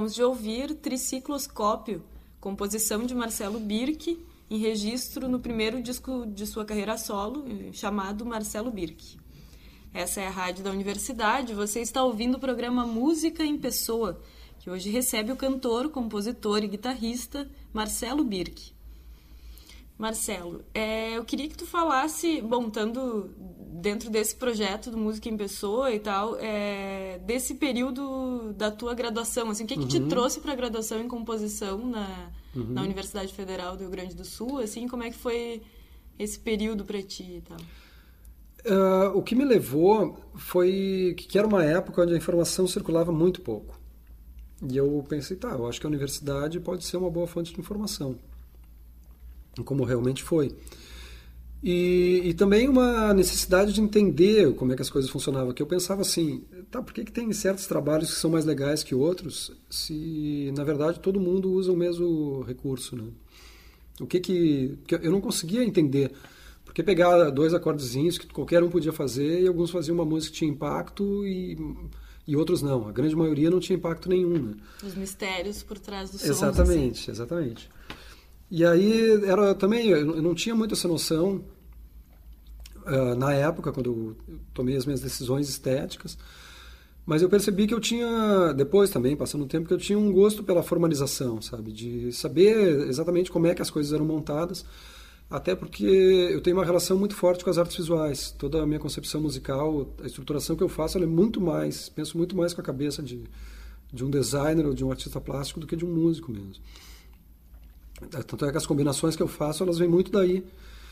acabamos de ouvir Tricicloscópio, composição de Marcelo Birck, em registro no primeiro disco de sua carreira solo, chamado Marcelo Birck. Essa é a Rádio da Universidade, você está ouvindo o programa Música em Pessoa, que hoje recebe o cantor, compositor e guitarrista Marcelo Birck. Marcelo, eu queria que tu falasse, estando dentro desse projeto do Música em Pessoa e tal, desse período da tua graduação, assim, o que te trouxe para a graduação em composição na Universidade Federal do Rio Grande do Sul, assim, como é que foi esse período para ti e tal? O que me levou foi que era uma época onde a informação circulava muito pouco. E eu pensei, eu acho que a universidade pode ser uma boa fonte de informação. Como realmente foi. E também uma necessidade de entender como é que as coisas funcionavam, que eu pensava assim, por que tem certos trabalhos que são mais legais que outros, se na verdade todo mundo usa o mesmo recurso, né? Que eu não conseguia entender, porque pegar 2 acordezinhos que qualquer um podia fazer, e alguns faziam uma música que tinha impacto e outros não, a grande maioria não tinha impacto nenhum, né? Os mistérios por trás dos sons. Exatamente. E aí, eu não tinha muito essa noção na época, quando eu tomei as minhas decisões estéticas, mas eu percebi que eu tinha, depois também, passando o tempo, que eu tinha um gosto pela formalização, sabe? De saber exatamente como é que as coisas eram montadas, até porque eu tenho uma relação muito forte com as artes visuais. Toda a minha concepção musical, a estruturação que eu faço, ela é penso muito mais com a cabeça de um designer ou de um artista plástico do que de um músico mesmo. Tanto é que as combinações que eu faço, elas vêm muito daí.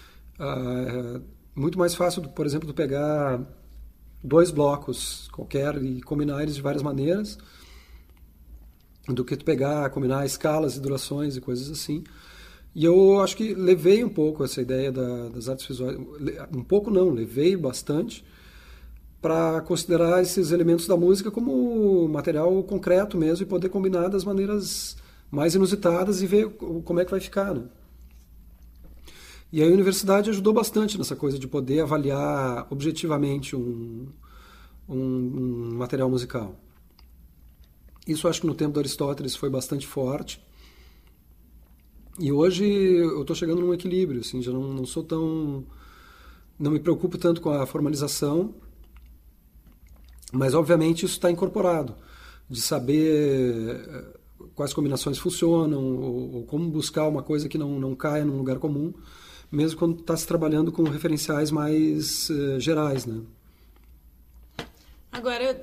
Muito mais fácil, por exemplo, de pegar 2 blocos qualquer e combinar eles de várias maneiras do que tu combinar escalas e durações e coisas assim. E eu acho que levei um pouco essa ideia das artes visuais, um pouco não, levei bastante para considerar esses elementos da música como material concreto mesmo e poder combinar das maneiras mais inusitadas e ver como é que vai ficar, né? E a universidade ajudou bastante nessa coisa de poder avaliar objetivamente um material musical. Isso acho que no tempo do Aristóteles foi bastante forte. E hoje eu estou chegando num equilíbrio, assim, já não sou tão... Não me preocupo tanto com a formalização, mas obviamente isso está incorporado, de saber quais combinações funcionam, ou como buscar uma coisa que não caia num lugar comum, mesmo quando está se trabalhando com referenciais mais gerais, né? Agora,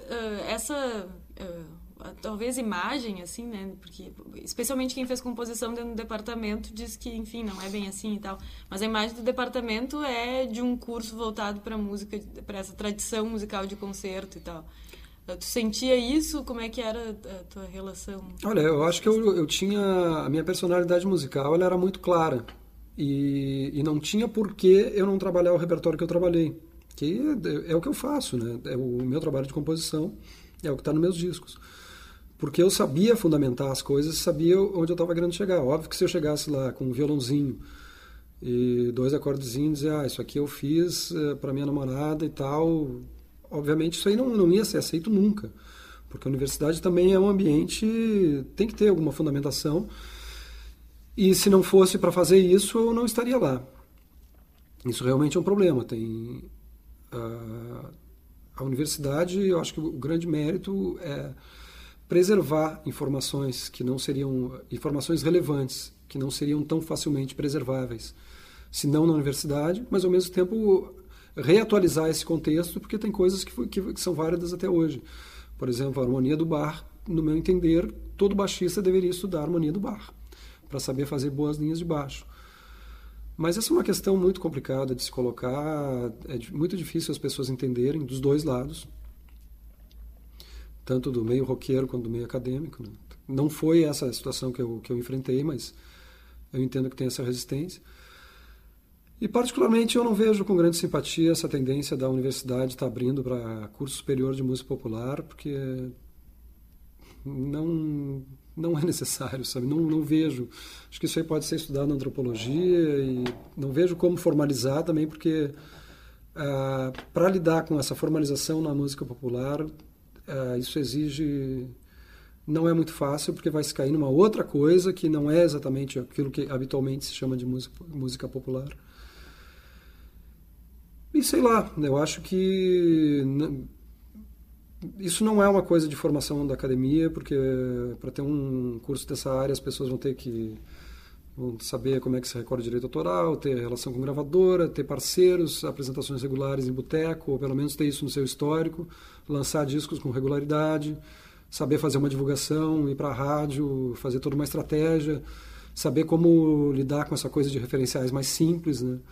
talvez imagem, assim, né? Porque, especialmente quem fez composição dentro do departamento diz que, enfim, não é bem assim e tal. Mas a imagem do departamento é de um curso voltado para música, para essa tradição musical de concerto e tal. Tu sentia isso? Como é que era a tua relação? Olha, eu acho que eu tinha... A minha personalidade musical, ela era muito clara. E não tinha por que eu não trabalhar o repertório que eu trabalhei. Que é o que eu faço, né? É o meu trabalho de composição, é o que está nos meus discos. Porque eu sabia fundamentar as coisas, sabia onde eu estava querendo chegar. Óbvio que se eu chegasse lá com um violãozinho e 2 acordezinhos, dizer, isso aqui eu fiz para minha namorada e tal... Obviamente isso aí não ia ser aceito nunca, porque a universidade também é um ambiente, tem que ter alguma fundamentação, e se não fosse para fazer isso, eu não estaria lá. Isso realmente é um problema. A universidade, eu acho que o grande mérito é preservar informações que não seriam, informações relevantes, que não seriam tão facilmente preserváveis, se não na universidade, mas ao mesmo tempo reatualizar esse contexto, porque tem coisas que são válidas até hoje. Por exemplo, a harmonia do Bach, no meu entender, todo baixista deveria estudar a harmonia do Bach, para saber fazer boas linhas de baixo. Mas essa é uma questão muito complicada de se colocar, muito difícil as pessoas entenderem, dos dois lados, tanto do meio roqueiro quanto do meio acadêmico, né? Não foi essa a situação que eu enfrentei, mas eu entendo que tem essa resistência. E, particularmente, eu não vejo com grande simpatia essa tendência da universidade estar abrindo para curso superior de música popular, porque não é necessário, sabe? Não vejo. Acho que isso aí pode ser estudado na antropologia e não vejo como formalizar também, porque para lidar com essa formalização na música popular, isso exige não é muito fácil, porque vai se cair numa outra coisa que não é exatamente aquilo que habitualmente se chama de música popular. E sei lá, eu acho que isso não é uma coisa de formação da academia, porque para ter um curso dessa área as pessoas vão ter que saber como é que se recorda direito autoral, ter relação com gravadora, ter parceiros, apresentações regulares em boteco, ou pelo menos ter isso no seu histórico, lançar discos com regularidade, saber fazer uma divulgação, ir para a rádio, fazer toda uma estratégia, saber como lidar com essa coisa de referenciais mais simples, né?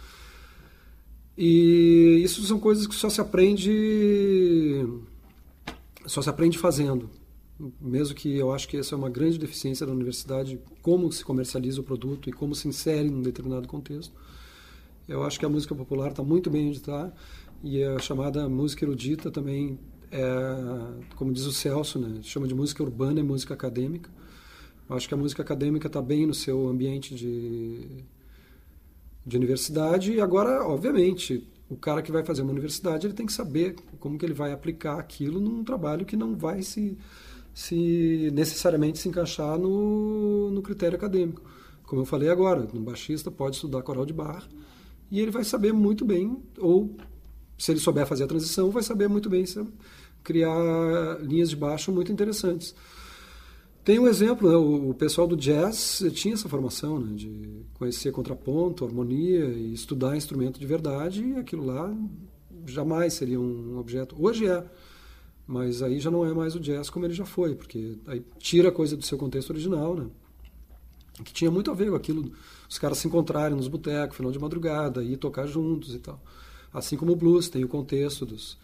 E isso são coisas que só se aprende fazendo. Mesmo que eu acho que essa é uma grande deficiência da universidade, como se comercializa o produto e como se insere em um determinado contexto. Eu acho que a música popular está muito bem onde está, e a chamada música erudita também é, como diz o Celso, né, chama de música urbana e música acadêmica. Eu acho que a música acadêmica está bem no seu ambiente de universidade, e agora, obviamente, o cara que vai fazer uma universidade, ele tem que saber como que ele vai aplicar aquilo num trabalho que não vai se necessariamente se encaixar no critério acadêmico. Como eu falei agora, um baixista pode estudar coral de bar e ele vai saber muito bem, ou se ele souber fazer a transição, vai saber muito bem criar linhas de baixo muito interessantes. Tem um exemplo, né? O pessoal do jazz tinha essa formação, né? De conhecer contraponto, harmonia e estudar instrumento de verdade, e aquilo lá jamais seria um objeto. Hoje é, mas aí já não é mais o jazz como ele já foi, porque aí tira a coisa do seu contexto original, né? Que tinha muito a ver com aquilo, os caras se encontrarem nos botecos, final de madrugada, e tocar juntos e tal. Assim como o blues tem o contexto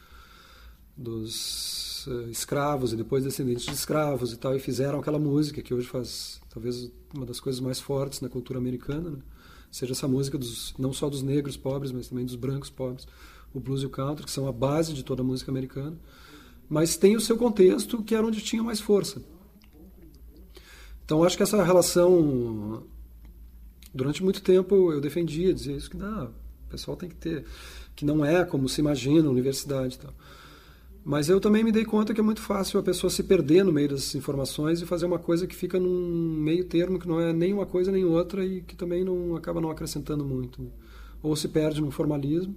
dos escravos e depois descendentes de escravos e tal, e fizeram aquela música que hoje faz talvez uma das coisas mais fortes na cultura americana, né? Seja essa música não só dos negros pobres, mas também dos brancos pobres, o blues e o country, que são a base de toda a música americana, mas tem o seu contexto, que era onde tinha mais força. Então acho que essa relação, durante muito tempo eu defendia, dizia isso, que não, o pessoal tem que ter, que não é como se imagina a universidade e tal. Mas eu também me dei conta que é muito fácil a pessoa se perder no meio dessas informações e fazer uma coisa que fica num meio termo, que não é nem uma coisa nem outra, e que também acaba não acrescentando muito, né? Ou se perde num formalismo,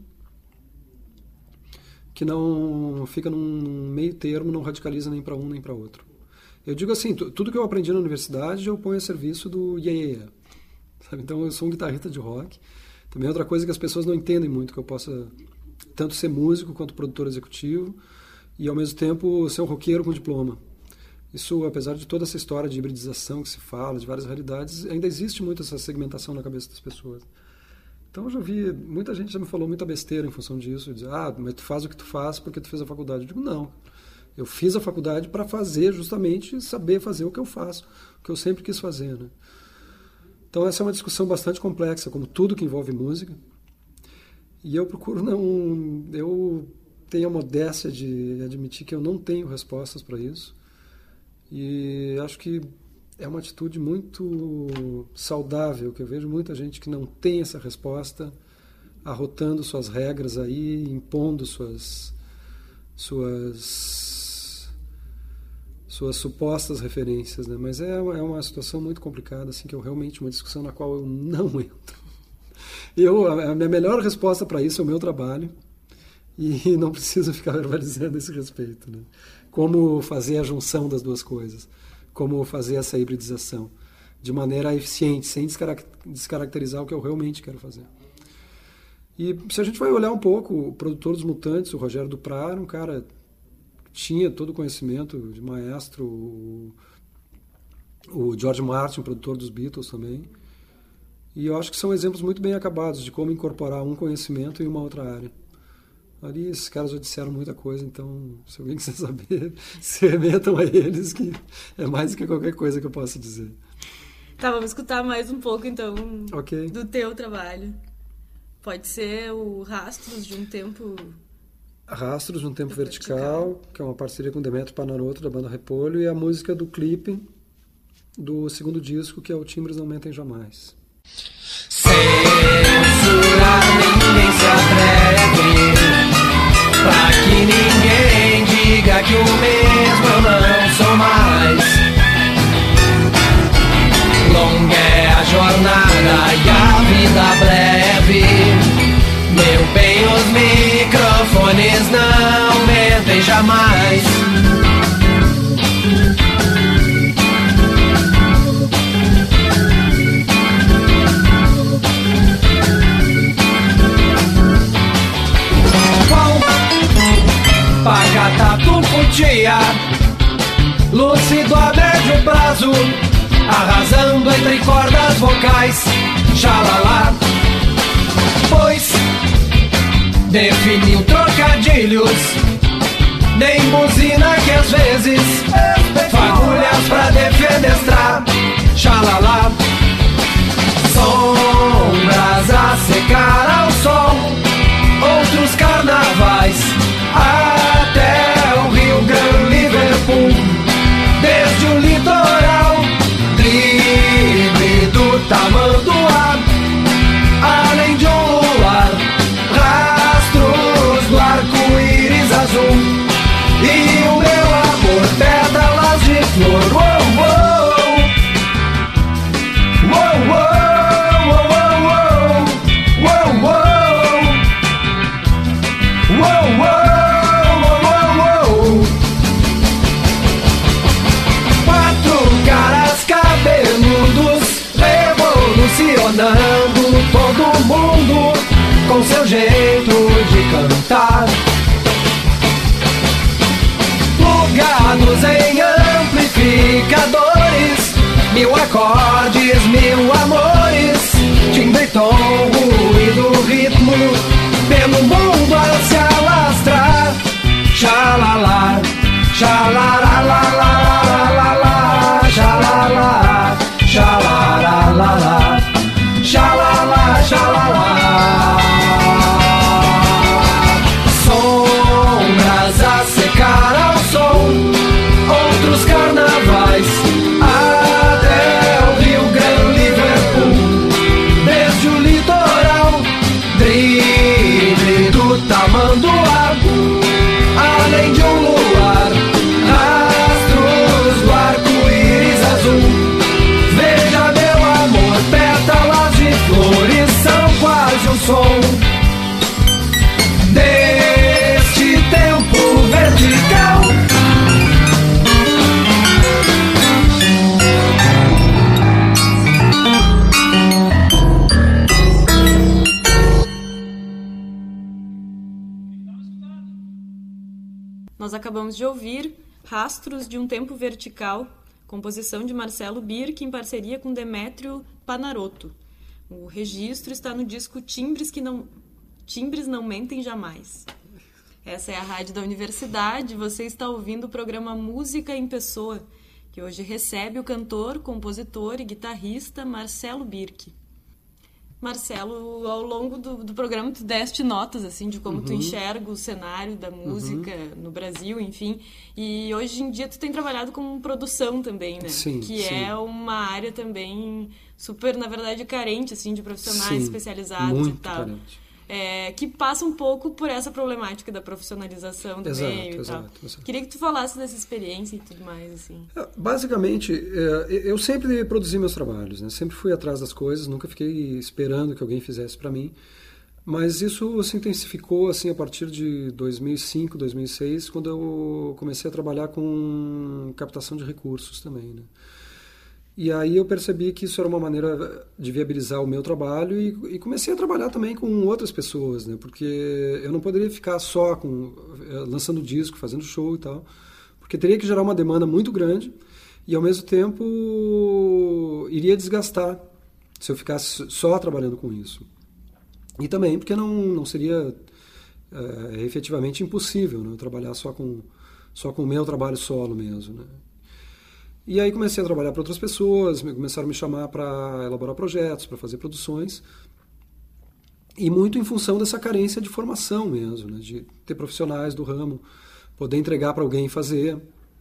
que não fica num meio termo, não radicaliza nem para um nem para outro. Eu digo assim, tudo que eu aprendi na universidade eu ponho a serviço do yeah. Sabe? Então eu sou um guitarrista de rock. Também é outra coisa que as pessoas não entendem muito, que eu possa tanto ser músico quanto produtor executivo, e ao mesmo tempo ser um roqueiro com diploma. Isso, apesar de toda essa história de hibridização que se fala, de várias realidades, ainda existe muito essa segmentação na cabeça das pessoas. Então eu já vi, muita gente já me falou muita besteira em função disso, dizer, mas tu faz o que tu faz porque tu fez a faculdade. Eu digo, não, eu fiz a faculdade para fazer, justamente saber fazer o que eu faço, o que eu sempre quis fazer, né? Então essa é uma discussão bastante complexa, como tudo que envolve música, e eu procuro eu tenho a modéstia de admitir que eu não tenho respostas para isso, e acho que é uma atitude muito saudável, que eu vejo muita gente que não tem essa resposta, arrotando suas regras aí, impondo suas supostas referências, né? Mas é uma situação muito complicada, assim, que é realmente uma discussão na qual eu não entro. A minha melhor resposta para isso é o meu trabalho, e não preciso ficar verbalizando esse respeito, né? Como fazer a junção das duas coisas, como fazer essa hibridização de maneira eficiente, sem descaracterizar o que eu realmente quero fazer. E se a gente vai olhar um pouco, o produtor dos Mutantes, o Rogério Duprat, era um cara que tinha todo o conhecimento de maestro, o George Martin, produtor dos Beatles também. E eu acho que são exemplos muito bem acabados de como incorporar um conhecimento em uma outra área. Ali esses caras já disseram muita coisa, então se alguém quiser saber, se remetam a eles, que é mais do que qualquer coisa que eu possa dizer. Tá, vamos escutar mais um pouco então Okay. Do teu trabalho. Pode ser o Rastros de um Tempo... Rastros de um Tempo Vertical, que é uma parceria com Demetrio Panarotto, da banda Repolho, e a música do clipe do segundo disco, que é o Timbres Não Mentem Jamais. Censurar ninguém se atreve, pra que ninguém diga que o mesmo eu não sou mais. e a vida breve. Meu bem, os microfones não mentem jamais. Pacatatu Putia, lúcido a médio prazo, arrasando entre cordas vocais, xalala. Pois definiu trocadilhos, nem buzina que às vezes fagulhas pra defenestrar, xalala. Sombras a secar ao sol, outros carnavais, até o Rio Grande, Liverpool, desde o litoral, drible do tamanduá, além de um luar, rastros do arco-íris azul, e o meu amor, pétalas de flor. Uou, uou, uou, uou, uou, uou, uou, uou, uou. Revolucionando todo mundo com seu jeito de cantar, plugados em amplificadores, 1000 acordes, 1000 amores, timbre, tom, ruído, ritmo, pelo mundo a se alastrar, xalala, xalaralalalala, xalala, xalaralala, xalala, xalala. Sombras a secar ao sol, outros carnavais, até o Rio Grande, Liverpool, desde o litoral, drible do tamanduá, além de um luar, rastros do arco-íris azul. Veja, meu amor, pétalas de flores são quase o som deste tempo vertical. Nós acabamos de ouvir Rastros de um Tempo Vertical, composição de Marcelo Birk em parceria com Demétrio Panarotto. O registro está no disco Timbres Não Mentem Jamais. Essa é a rádio da universidade, você está ouvindo o programa Música em Pessoa, que hoje recebe o cantor, compositor e guitarrista Marcelo Birk. Marcelo, ao longo do programa tu deste notas assim de como tu enxerga o cenário da música no Brasil, enfim, e hoje em dia tu tem trabalhado com produção também, né? Sim, que sim. É uma área também super, na verdade, carente assim de profissionais Sim, especializados muito e tal. carente. Que passa um pouco por essa problemática da profissionalização do meio e tal. Exato. Queria que tu falasse dessa experiência e tudo mais, assim. Basicamente, eu sempre produzi meus trabalhos, né? Sempre fui atrás das coisas, nunca fiquei esperando que alguém fizesse para mim. Mas isso se intensificou assim, a partir de 2005, 2006, quando eu comecei a trabalhar com captação de recursos também, né? E aí eu percebi que isso era uma maneira de viabilizar o meu trabalho e comecei a trabalhar também com outras pessoas, né? Porque eu não poderia ficar só lançando disco, fazendo show e tal, porque teria que gerar uma demanda muito grande e, ao mesmo tempo, iria desgastar se eu ficasse só trabalhando com isso. E também porque não seria efetivamente impossível, né? Eu trabalhar só com o meu trabalho solo mesmo, né? E aí comecei a trabalhar para outras pessoas, começaram a me chamar para elaborar projetos, para fazer produções. E muito em função dessa carência de formação mesmo, né? De ter profissionais do ramo, poder entregar para alguém fazer.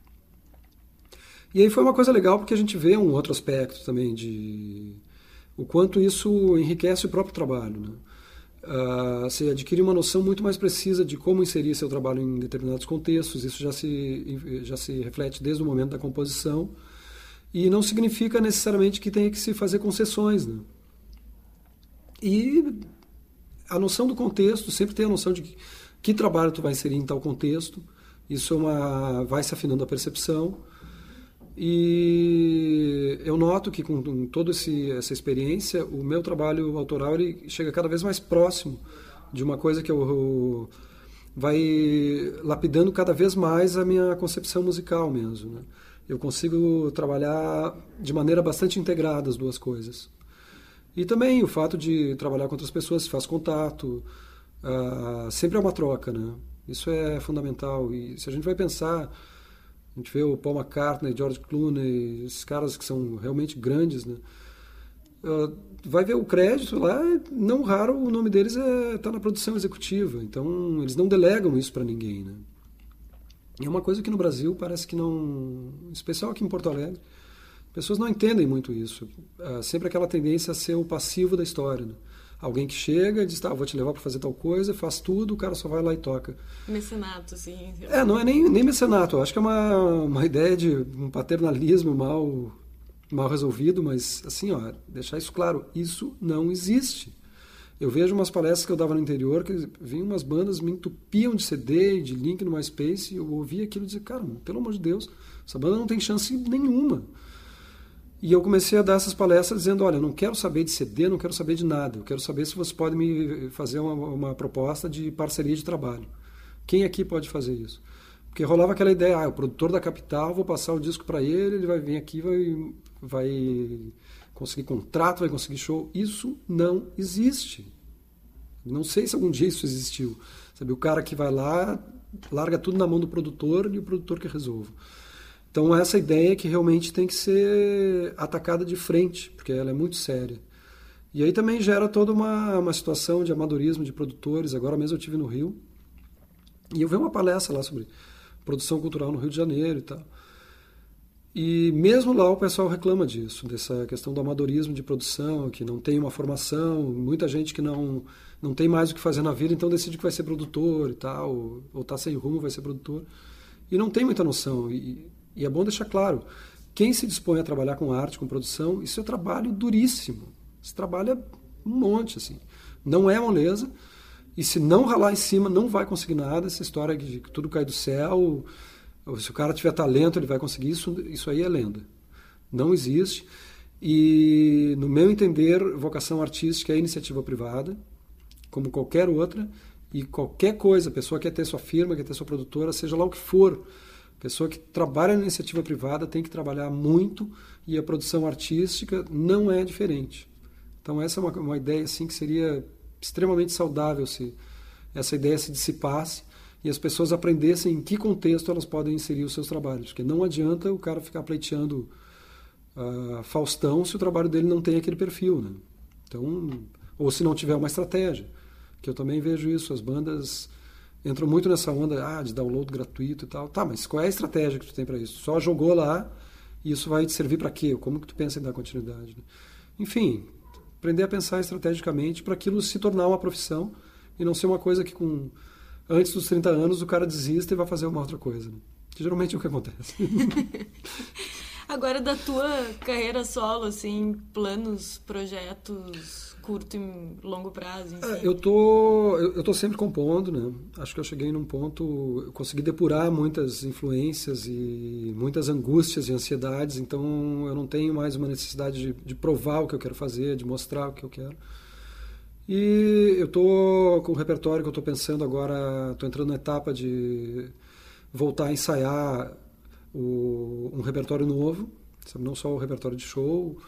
E aí foi uma coisa legal porque a gente vê um outro aspecto também de o quanto isso enriquece o próprio trabalho, né? Você adquire uma noção muito mais precisa de como inserir seu trabalho em determinados contextos. Isso já se reflete desde o momento da composição e não significa necessariamente que tenha que se fazer concessões, né? E a noção do contexto, sempre tem a noção de que trabalho tu vai inserir em tal contexto. Isso vai se afinando a percepção. E eu noto que com toda essa experiência, o meu trabalho autoral ele chega cada vez mais próximo de uma coisa que eu vai lapidando cada vez mais a minha concepção musical mesmo, né? Eu consigo trabalhar de maneira bastante integrada as duas coisas. E também o fato de trabalhar com outras pessoas, se faz contato, sempre é uma troca, né? Isso é fundamental. E se a gente vai pensar, a gente vê o Paul McCartney, George Clooney, esses caras que são realmente grandes, né? Vai ver o crédito lá, não raro o nome deles está na produção executiva. Então, eles não delegam isso para ninguém, né? E é uma coisa que no Brasil parece que não... Em especial aqui em Porto Alegre, pessoas não entendem muito isso. Sempre aquela tendência a ser o passivo da história, né? Alguém que chega e diz, vou te levar para fazer tal coisa, faz tudo, o cara só vai lá e toca. Mecenato, sim. Não é nem mecenato. Eu acho que é uma ideia de um paternalismo mal resolvido, mas assim, deixar isso claro, isso não existe. Eu vejo umas palestras que eu dava no interior, que vinham umas bandas, me entupiam de CD, de link no MySpace, e eu ouvia aquilo e dizia, cara, pelo amor de Deus, essa banda não tem chance nenhuma. E eu comecei a dar essas palestras dizendo, olha, eu não quero saber de CD, não quero saber de nada, eu quero saber se você pode me fazer uma proposta de parceria de trabalho. Quem aqui pode fazer isso? Porque rolava aquela ideia, o produtor da capital, vou passar o disco para ele vai vir aqui, vai conseguir contrato, vai conseguir show. Isso não existe. Não sei se algum dia isso existiu. Sabe, o cara que vai lá, larga tudo na mão do produtor e o produtor que resolve. Então essa ideia que realmente tem que ser atacada de frente, porque ela é muito séria. E aí também gera toda uma situação de amadorismo de produtores. Agora mesmo eu estive no Rio e eu vi uma palestra lá sobre produção cultural no Rio de Janeiro e tal. E mesmo lá o pessoal reclama disso, dessa questão do amadorismo de produção, que não tem uma formação, muita gente que não tem mais o que fazer na vida, então decide que vai ser produtor e tal, ou tá sem rumo, vai ser produtor. E não tem muita noção. E é bom deixar claro, quem se dispõe a trabalhar com arte, com produção, isso é trabalho duríssimo. Você trabalha um monte, assim. Não é moleza, e se não ralar em cima, não vai conseguir nada. Essa história de que tudo cai do céu, ou se o cara tiver talento, ele vai conseguir isso aí é lenda. Não existe. E, no meu entender, vocação artística é iniciativa privada, como qualquer outra, e qualquer coisa, a pessoa quer ter sua firma, quer ter sua produtora, seja lá o que for, a pessoa que trabalha na iniciativa privada tem que trabalhar muito, e a produção artística não é diferente. Então essa é uma ideia assim, que seria extremamente saudável se essa ideia se dissipasse e as pessoas aprendessem em que contexto elas podem inserir os seus trabalhos. Porque não adianta o cara ficar pleiteando Faustão se o trabalho dele não tem aquele perfil, né? Então, ou se não tiver uma estratégia. Que eu também vejo isso, as bandas entram muito nessa onda de download gratuito e tal. Tá, mas qual é a estratégia que tu tem para isso? Só jogou lá e isso vai te servir para quê? Como que tu pensa em dar continuidade? Né? Enfim, aprender a pensar estrategicamente para aquilo se tornar uma profissão e não ser uma coisa que antes dos 30 anos o cara desista e vai fazer uma outra coisa. Né? Que geralmente é o que acontece. Agora, da tua carreira solo, assim, planos, projetos curto e longo prazo, enfim. Eu tô sempre compondo, né? Acho que eu cheguei num ponto, eu consegui depurar muitas influências e muitas angústias e ansiedades, então eu não tenho mais uma necessidade de provar o que eu quero fazer, de mostrar o que eu quero. E eu tô com o repertório que eu tô pensando agora, tô entrando na etapa de voltar a ensaiar um repertório novo, sabe? Não só o repertório de show,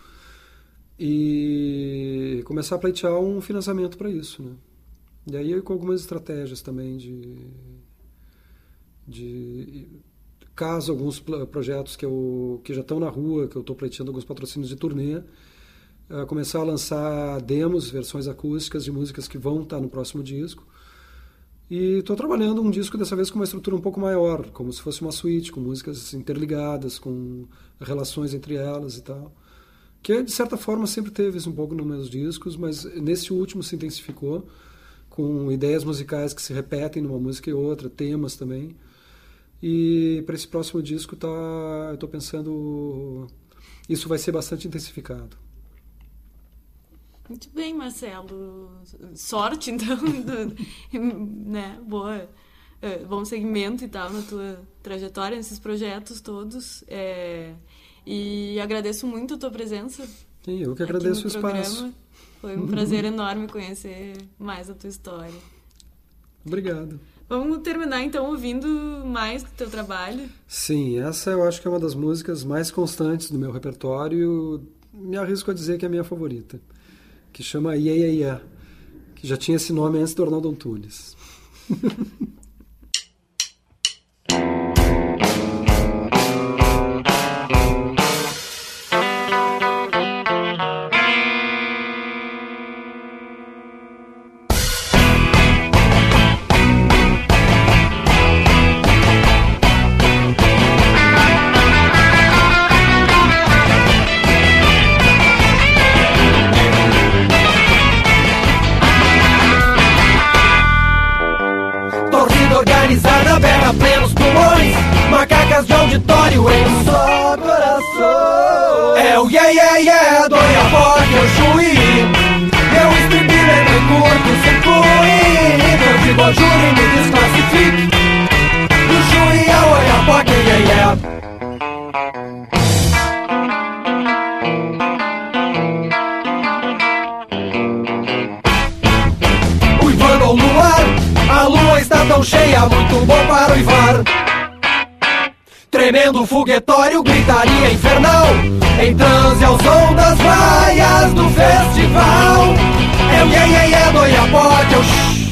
e começar a pleitear um financiamento para isso, né? E aí com algumas estratégias também de caso alguns projetos que já estão na rua, que eu estou pleiteando alguns patrocínios de turnê, começar a lançar demos, versões acústicas de músicas que vão estar no próximo disco. E estou trabalhando um disco dessa vez com uma estrutura um pouco maior, como se fosse uma suíte, com músicas interligadas, com relações entre elas e tal. Que, de certa forma, sempre teve isso um pouco nos meus discos, mas nesse último se intensificou, com ideias musicais que se repetem numa música e outra, temas também. E para esse próximo disco eu estou pensando... Isso vai ser bastante intensificado. Muito bem, Marcelo. Sorte, então, né? Boa. Bom segmento e tal na tua trajetória, nesses projetos todos. E agradeço muito a tua presença. Sim, eu que agradeço o espaço. Foi um prazer enorme conhecer mais a tua história. Obrigado. Vamos terminar, então, ouvindo mais do teu trabalho. Sim, essa eu acho que é uma das músicas mais constantes do meu repertório. Me arrisco a dizer que é a minha favorita, que chama Yeah, Yeah, Yeah, que já tinha esse nome antes do Arnaldo Antunes. Organizada, berra plenos pulmões, macacas de auditório em um só coração. É o yeah, yeah, yeah, do Oiapoque ao Chuí. Meu estribilho é bem curto, circuito. Eu digo ao júri, me desclassifique. Do Chuí ao Oiapoque, yeah, yeah. Uivando ao luar, a lua está tão cheia, muito bom para uivar. Tremendo foguetório, gritaria infernal, em transe ao som das vaias do festival. É o yeah, yeah, yeah do Oiapoque, é o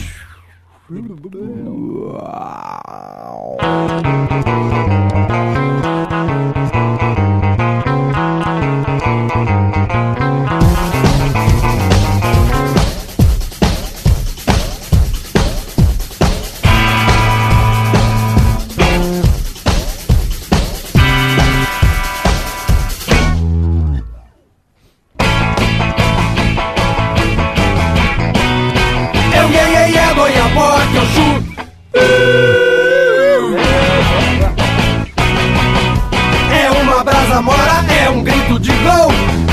é uma brasa mora, é um grito de gol.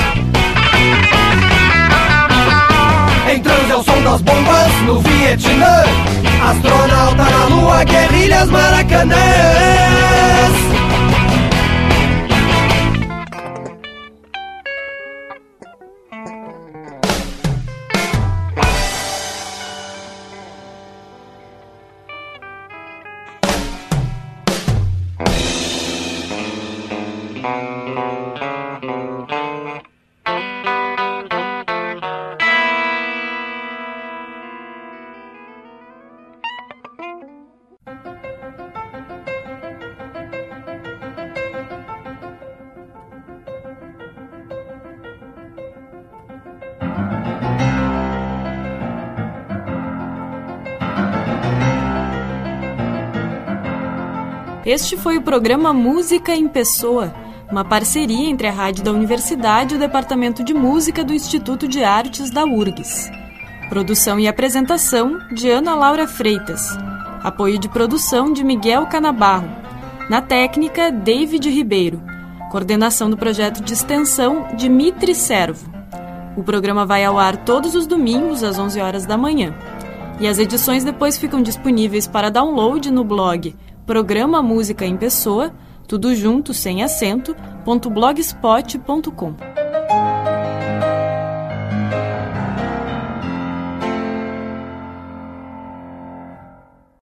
Em transe ao som das bombas no Vietnã, astronauta na lua, guerrilhas maracanãs. Este foi o programa Música em Pessoa, uma parceria entre a Rádio da Universidade e o Departamento de Música do Instituto de Artes da URGS. Produção e apresentação de Ana Laura Freitas. Apoio de produção de Miguel Canabarro. Na técnica, David Ribeiro. Coordenação do projeto de extensão, Dimitri Servo. O programa vai ao ar todos os domingos, às 11 horas da manhã. E as edições depois ficam disponíveis para download no blog Programa Música em Pessoa, tudo junto, sem acento, .blogspot.com.